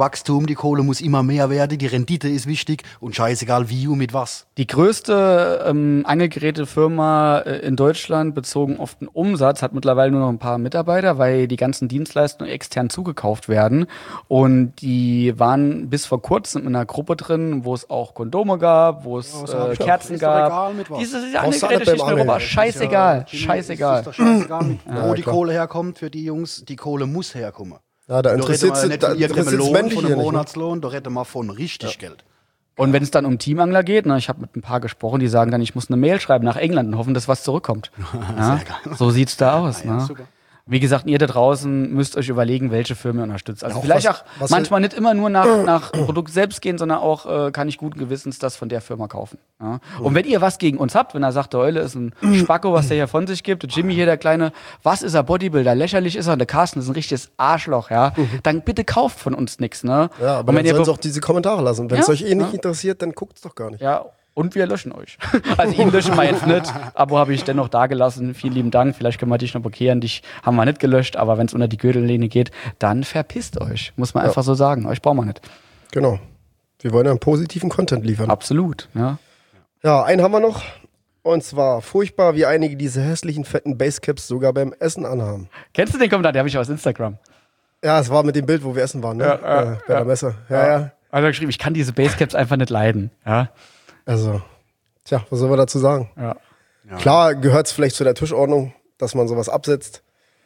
Wachstum, die Kohle muss immer mehr werden, die Rendite ist wichtig und scheißegal wie und mit was. Die größte ähm, Angelgerätefirma äh, in Deutschland bezogen auf den Umsatz hat mittlerweile nur noch ein paar Mitarbeiter, weil die ganzen Dienstleistungen extern zugekauft werden. Und die waren bis vor kurzem in einer Gruppe drin, wo es auch Kondome gab, wo es Ja, äh, Kerzen ist doch gab. egal, mit was. Diese Brauchst du Angelgeräte alle beim schlicht mir rüber. Angeln. Scheißegal, Ist ja- scheißegal. Ist doch scheißegal, mit wo Ja, die klar. Kohle herkommt für die Jungs. Die Kohle muss herkommen. Ja, da Da reden interessiert wir es nicht von irgendeinem interessiert Lohn, männlich von hier einem nicht. Ne? Monatslohn, da reden wir von richtig Geld. Und wenn es dann um Teamangler geht, ne, ich habe mit ein paar gesprochen, die sagen dann, ich muss eine Mail schreiben nach England und hoffen, dass was zurückkommt. Ja? So sieht's da aus. Ja, ne? super. Wie gesagt, ihr da draußen müsst euch überlegen, welche Firma ihr unterstützt. Also Ja, auch vielleicht was- auch was- manchmal nicht immer nur nach, nach Produkt selbst gehen, sondern auch äh, kann ich guten Gewissens das von der Firma kaufen. Ja? Und wenn ihr was gegen uns habt, wenn er sagt, der Eule ist ein Spacko, was der hier von sich gibt, der Jimmy hier, der kleine, was ist er, Bodybuilder, lächerlich ist er, und der Carsten ist ein richtiges Arschloch, ja, dann bitte kauft von uns nichts. Ne? Ja, aber und dann wenn ihr sollen sie be- auch diese Kommentare lassen. Wenn es Ja, euch eh nicht ja. interessiert, dann guckt's doch gar nicht. Ja, und wir löschen euch. Also ihn löschen wir jetzt nicht. Abo habe ich dennoch da gelassen. Vielen lieben Dank. Vielleicht können wir dich noch blockieren. Dich haben wir nicht gelöscht, aber wenn es unter die Gürtellinie geht, dann verpisst euch. Muss man Ja. einfach so sagen. Euch brauchen wir nicht. Genau. Wir wollen ja einen positiven Content liefern. Absolut. Ja. Ja, einen haben wir noch. Und zwar furchtbar, wie einige diese hässlichen, fetten Basecaps sogar beim Essen anhaben. Kennst du den Kommentar? Der habe ich aus Instagram. Ja, es war mit dem Bild, wo wir essen waren, ne? Ja, ja, äh, bei ja. der Messe. Ja, ja. Also er geschrieben, ich kann diese Basecaps einfach nicht leiden. Ja. Also, tja, was soll man dazu sagen? Ja. Klar gehört es vielleicht zu der Tischordnung, dass man sowas absetzt.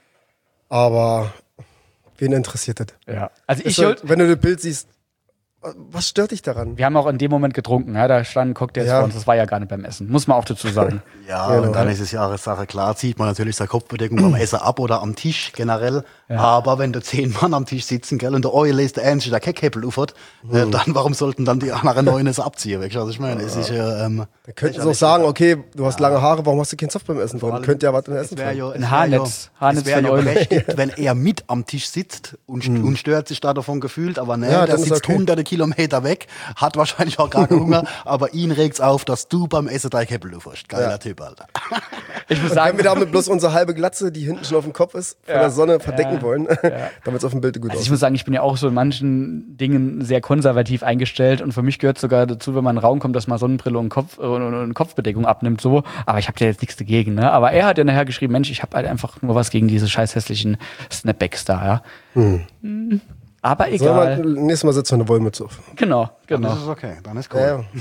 Aber wen interessiert das? ja. Also ich Ist halt, wollt- wenn du das Bild siehst, was stört dich daran? wir haben auch in dem Moment getrunken. Ja. Da standen Cocktails Ja. vor uns. Das war ja gar nicht beim Essen. Muss man auch dazu sagen. Ja, Genau. und dann ist es ja eine Sache, klar zieht man natürlich seine Kopfbedeckung beim Essen ab oder am Tisch generell. Aber wenn da zehn Mann am Tisch sitzen, gell, und der Eule ist der Einzige, der kein Käppel aufhat, äh, dann warum sollten dann die anderen neun es abziehen? Weißt du, was ich meine? Es ist ja, ähm, Dann könnten sie auch sagen, okay, du hast lange Haare, warum hast du keinen Soft beim Essen drin? allem- Könnte ja was im es Essen wäre drin. ja, es Ein wär Haarnetz. Ja, Haarnetz es wäre für ja die Eule. berechtigt, wenn er mit am Tisch sitzt und, st- und stört sich da davon gefühlt, aber ne, Ja, der dann ist sitzt okay. hunderte Kilometer weg, hat wahrscheinlich auch gar keinen Hunger, aber ihn regt's auf, dass du beim Essen dein Käppel aufhast. Geiler Ja. Typ, Alter. Ich muss Wenn sagen, wir damit bloß unsere halbe Glatze, die hinten schon auf dem Kopf ist, von Ja. der Sonne verdecken Ja. wollen, damit es auf dem Bild gut Also ich aussieht. muss sagen, ich bin ja auch so in manchen Dingen sehr konservativ eingestellt und für mich gehört sogar dazu, wenn man in einen Raum kommt, dass man Sonnenbrille und, Kopf, äh, und und Kopfbedeckung abnimmt, so. Aber ich habe ja jetzt nichts dagegen, ne? Aber er hat ja nachher geschrieben, Mensch, ich habe halt einfach nur was gegen diese scheiß hässlichen Snapbacks da, ja. Mhm. Aber Sollen egal. wir, nächstes Mal setzen wir eine Wollmütze auf. Genau, Dann genau. ist es okay, dann ist cool. Ja, ja.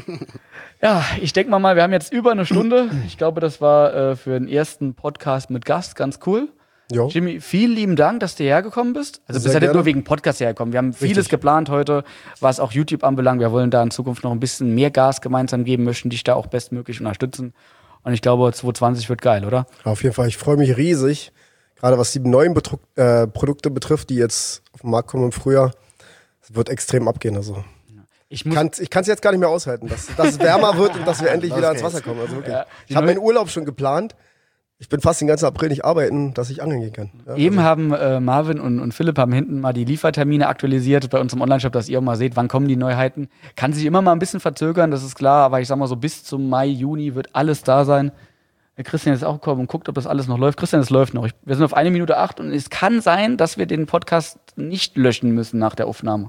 Ja, ich denke mal mal, wir haben jetzt über eine Stunde. Ich glaube, das war äh, für den ersten Podcast mit Gast ganz cool. Jo. Jimmy, vielen lieben Dank, dass du hergekommen bist. Also du Sehr bist ja nicht gerne. nur wegen Podcast hergekommen. Wir haben vieles Richtig. geplant heute, was auch YouTube anbelangt. Wir wollen da in Zukunft noch ein bisschen mehr Gas gemeinsam geben, möchten dich da auch bestmöglich unterstützen. Und ich glaube, zwanzig zwanzig wird geil, oder? Auf jeden Fall, ich freue mich riesig. Gerade was die neuen Betruck, äh, Produkte betrifft, die jetzt auf den Markt kommen im Frühjahr. Es wird extrem abgehen. Also. Ich muss, Kann, ich kann es jetzt gar nicht mehr aushalten, dass, dass es wärmer wird und dass wir endlich Los wieder ans geht's. Wasser kommen. Also wirklich. Ja, die ich habe neue- meinen Urlaub schon geplant. Ich bin fast den ganzen April nicht arbeiten, dass ich angeln gehen kann. Ja, Eben also, haben äh, Marvin und, und Philipp haben hinten mal die Liefertermine aktualisiert bei uns im Onlineshop, dass ihr auch mal seht, wann kommen die Neuheiten. Kann sich immer mal ein bisschen verzögern, das ist klar, aber ich sag mal so, bis zum Mai, Juni wird alles da sein. Der Christian ist auch gekommen und guckt, ob das alles noch läuft. Christian, es läuft noch. Ich, wir sind auf eine Minute acht und es kann sein, dass wir den Podcast nicht löschen müssen nach der Aufnahme.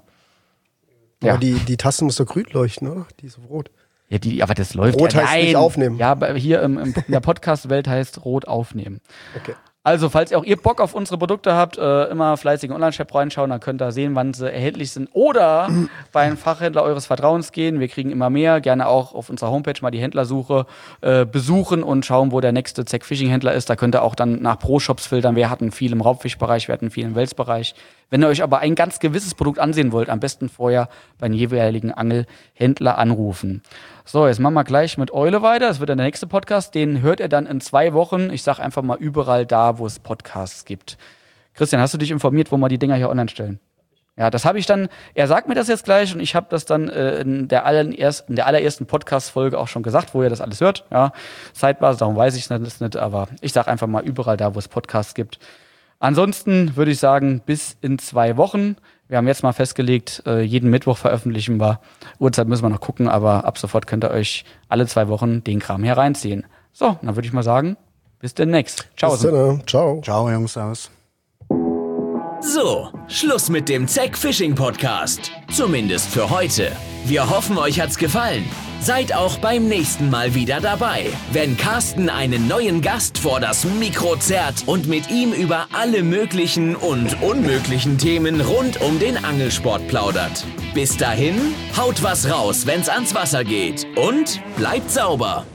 aber Ja. die, die Taste muss doch grün leuchten, oder? Die ist auf rot. Ja, die, aber das läuft. Rot ja, heißt nein. nicht aufnehmen. Ja, aber hier im, im, in der Podcast-Welt heißt rot aufnehmen. Okay. Also, falls ihr auch ihr Bock auf unsere Produkte habt, äh, immer fleißig in Online-Shop reinschauen, dann könnt ihr sehen, wann sie erhältlich sind. Oder bei einem Fachhändler eures Vertrauens gehen. Wir kriegen immer mehr. Gerne auch auf unserer Homepage mal die Händlersuche äh, besuchen und schauen, wo der nächste Zack Fishing Händler ist. Da könnt ihr auch dann nach Pro-Shops filtern. Wir hatten viel im Raubfischbereich, wir hatten viel im Welsbereich. Wenn ihr euch aber ein ganz gewisses Produkt ansehen wollt, am besten vorher beim jeweiligen Angelhändler anrufen. So, jetzt machen wir gleich mit Eule weiter. Das wird dann der nächste Podcast. Den hört ihr dann in zwei Wochen. Ich sag einfach mal überall da, wo es Podcasts gibt. Christian, hast du dich informiert, wo wir die Dinger hier online stellen? Ja, das habe ich dann, er sagt mir das jetzt gleich und ich habe das dann äh, in, der allerersten, in der allerersten Podcast-Folge auch schon gesagt, wo ihr das alles hört. Ja, Zeitbasis, darum weiß ich es nicht, aber ich sage einfach mal überall da, wo es Podcasts gibt. Ansonsten würde ich sagen, bis in zwei Wochen. Wir haben jetzt mal festgelegt, äh, jeden Mittwoch veröffentlichen wir. Uhrzeit müssen wir noch gucken, aber ab sofort könnt ihr euch alle zwei Wochen den Kram hier reinziehen. So, dann würde ich mal sagen, bis demnächst. Ciao. Bis dann, ciao. Ciao, Jungs, aus. So, Schluss mit dem Zeck Fishing Podcast. Zumindest für heute. Wir hoffen, euch hat's gefallen. Seid auch beim nächsten Mal wieder dabei, wenn Carsten einen neuen Gast vor das Mikro zerrt und mit ihm über alle möglichen und unmöglichen Themen rund um den Angelsport plaudert. Bis dahin, haut was raus, wenn's ans Wasser geht und bleibt sauber.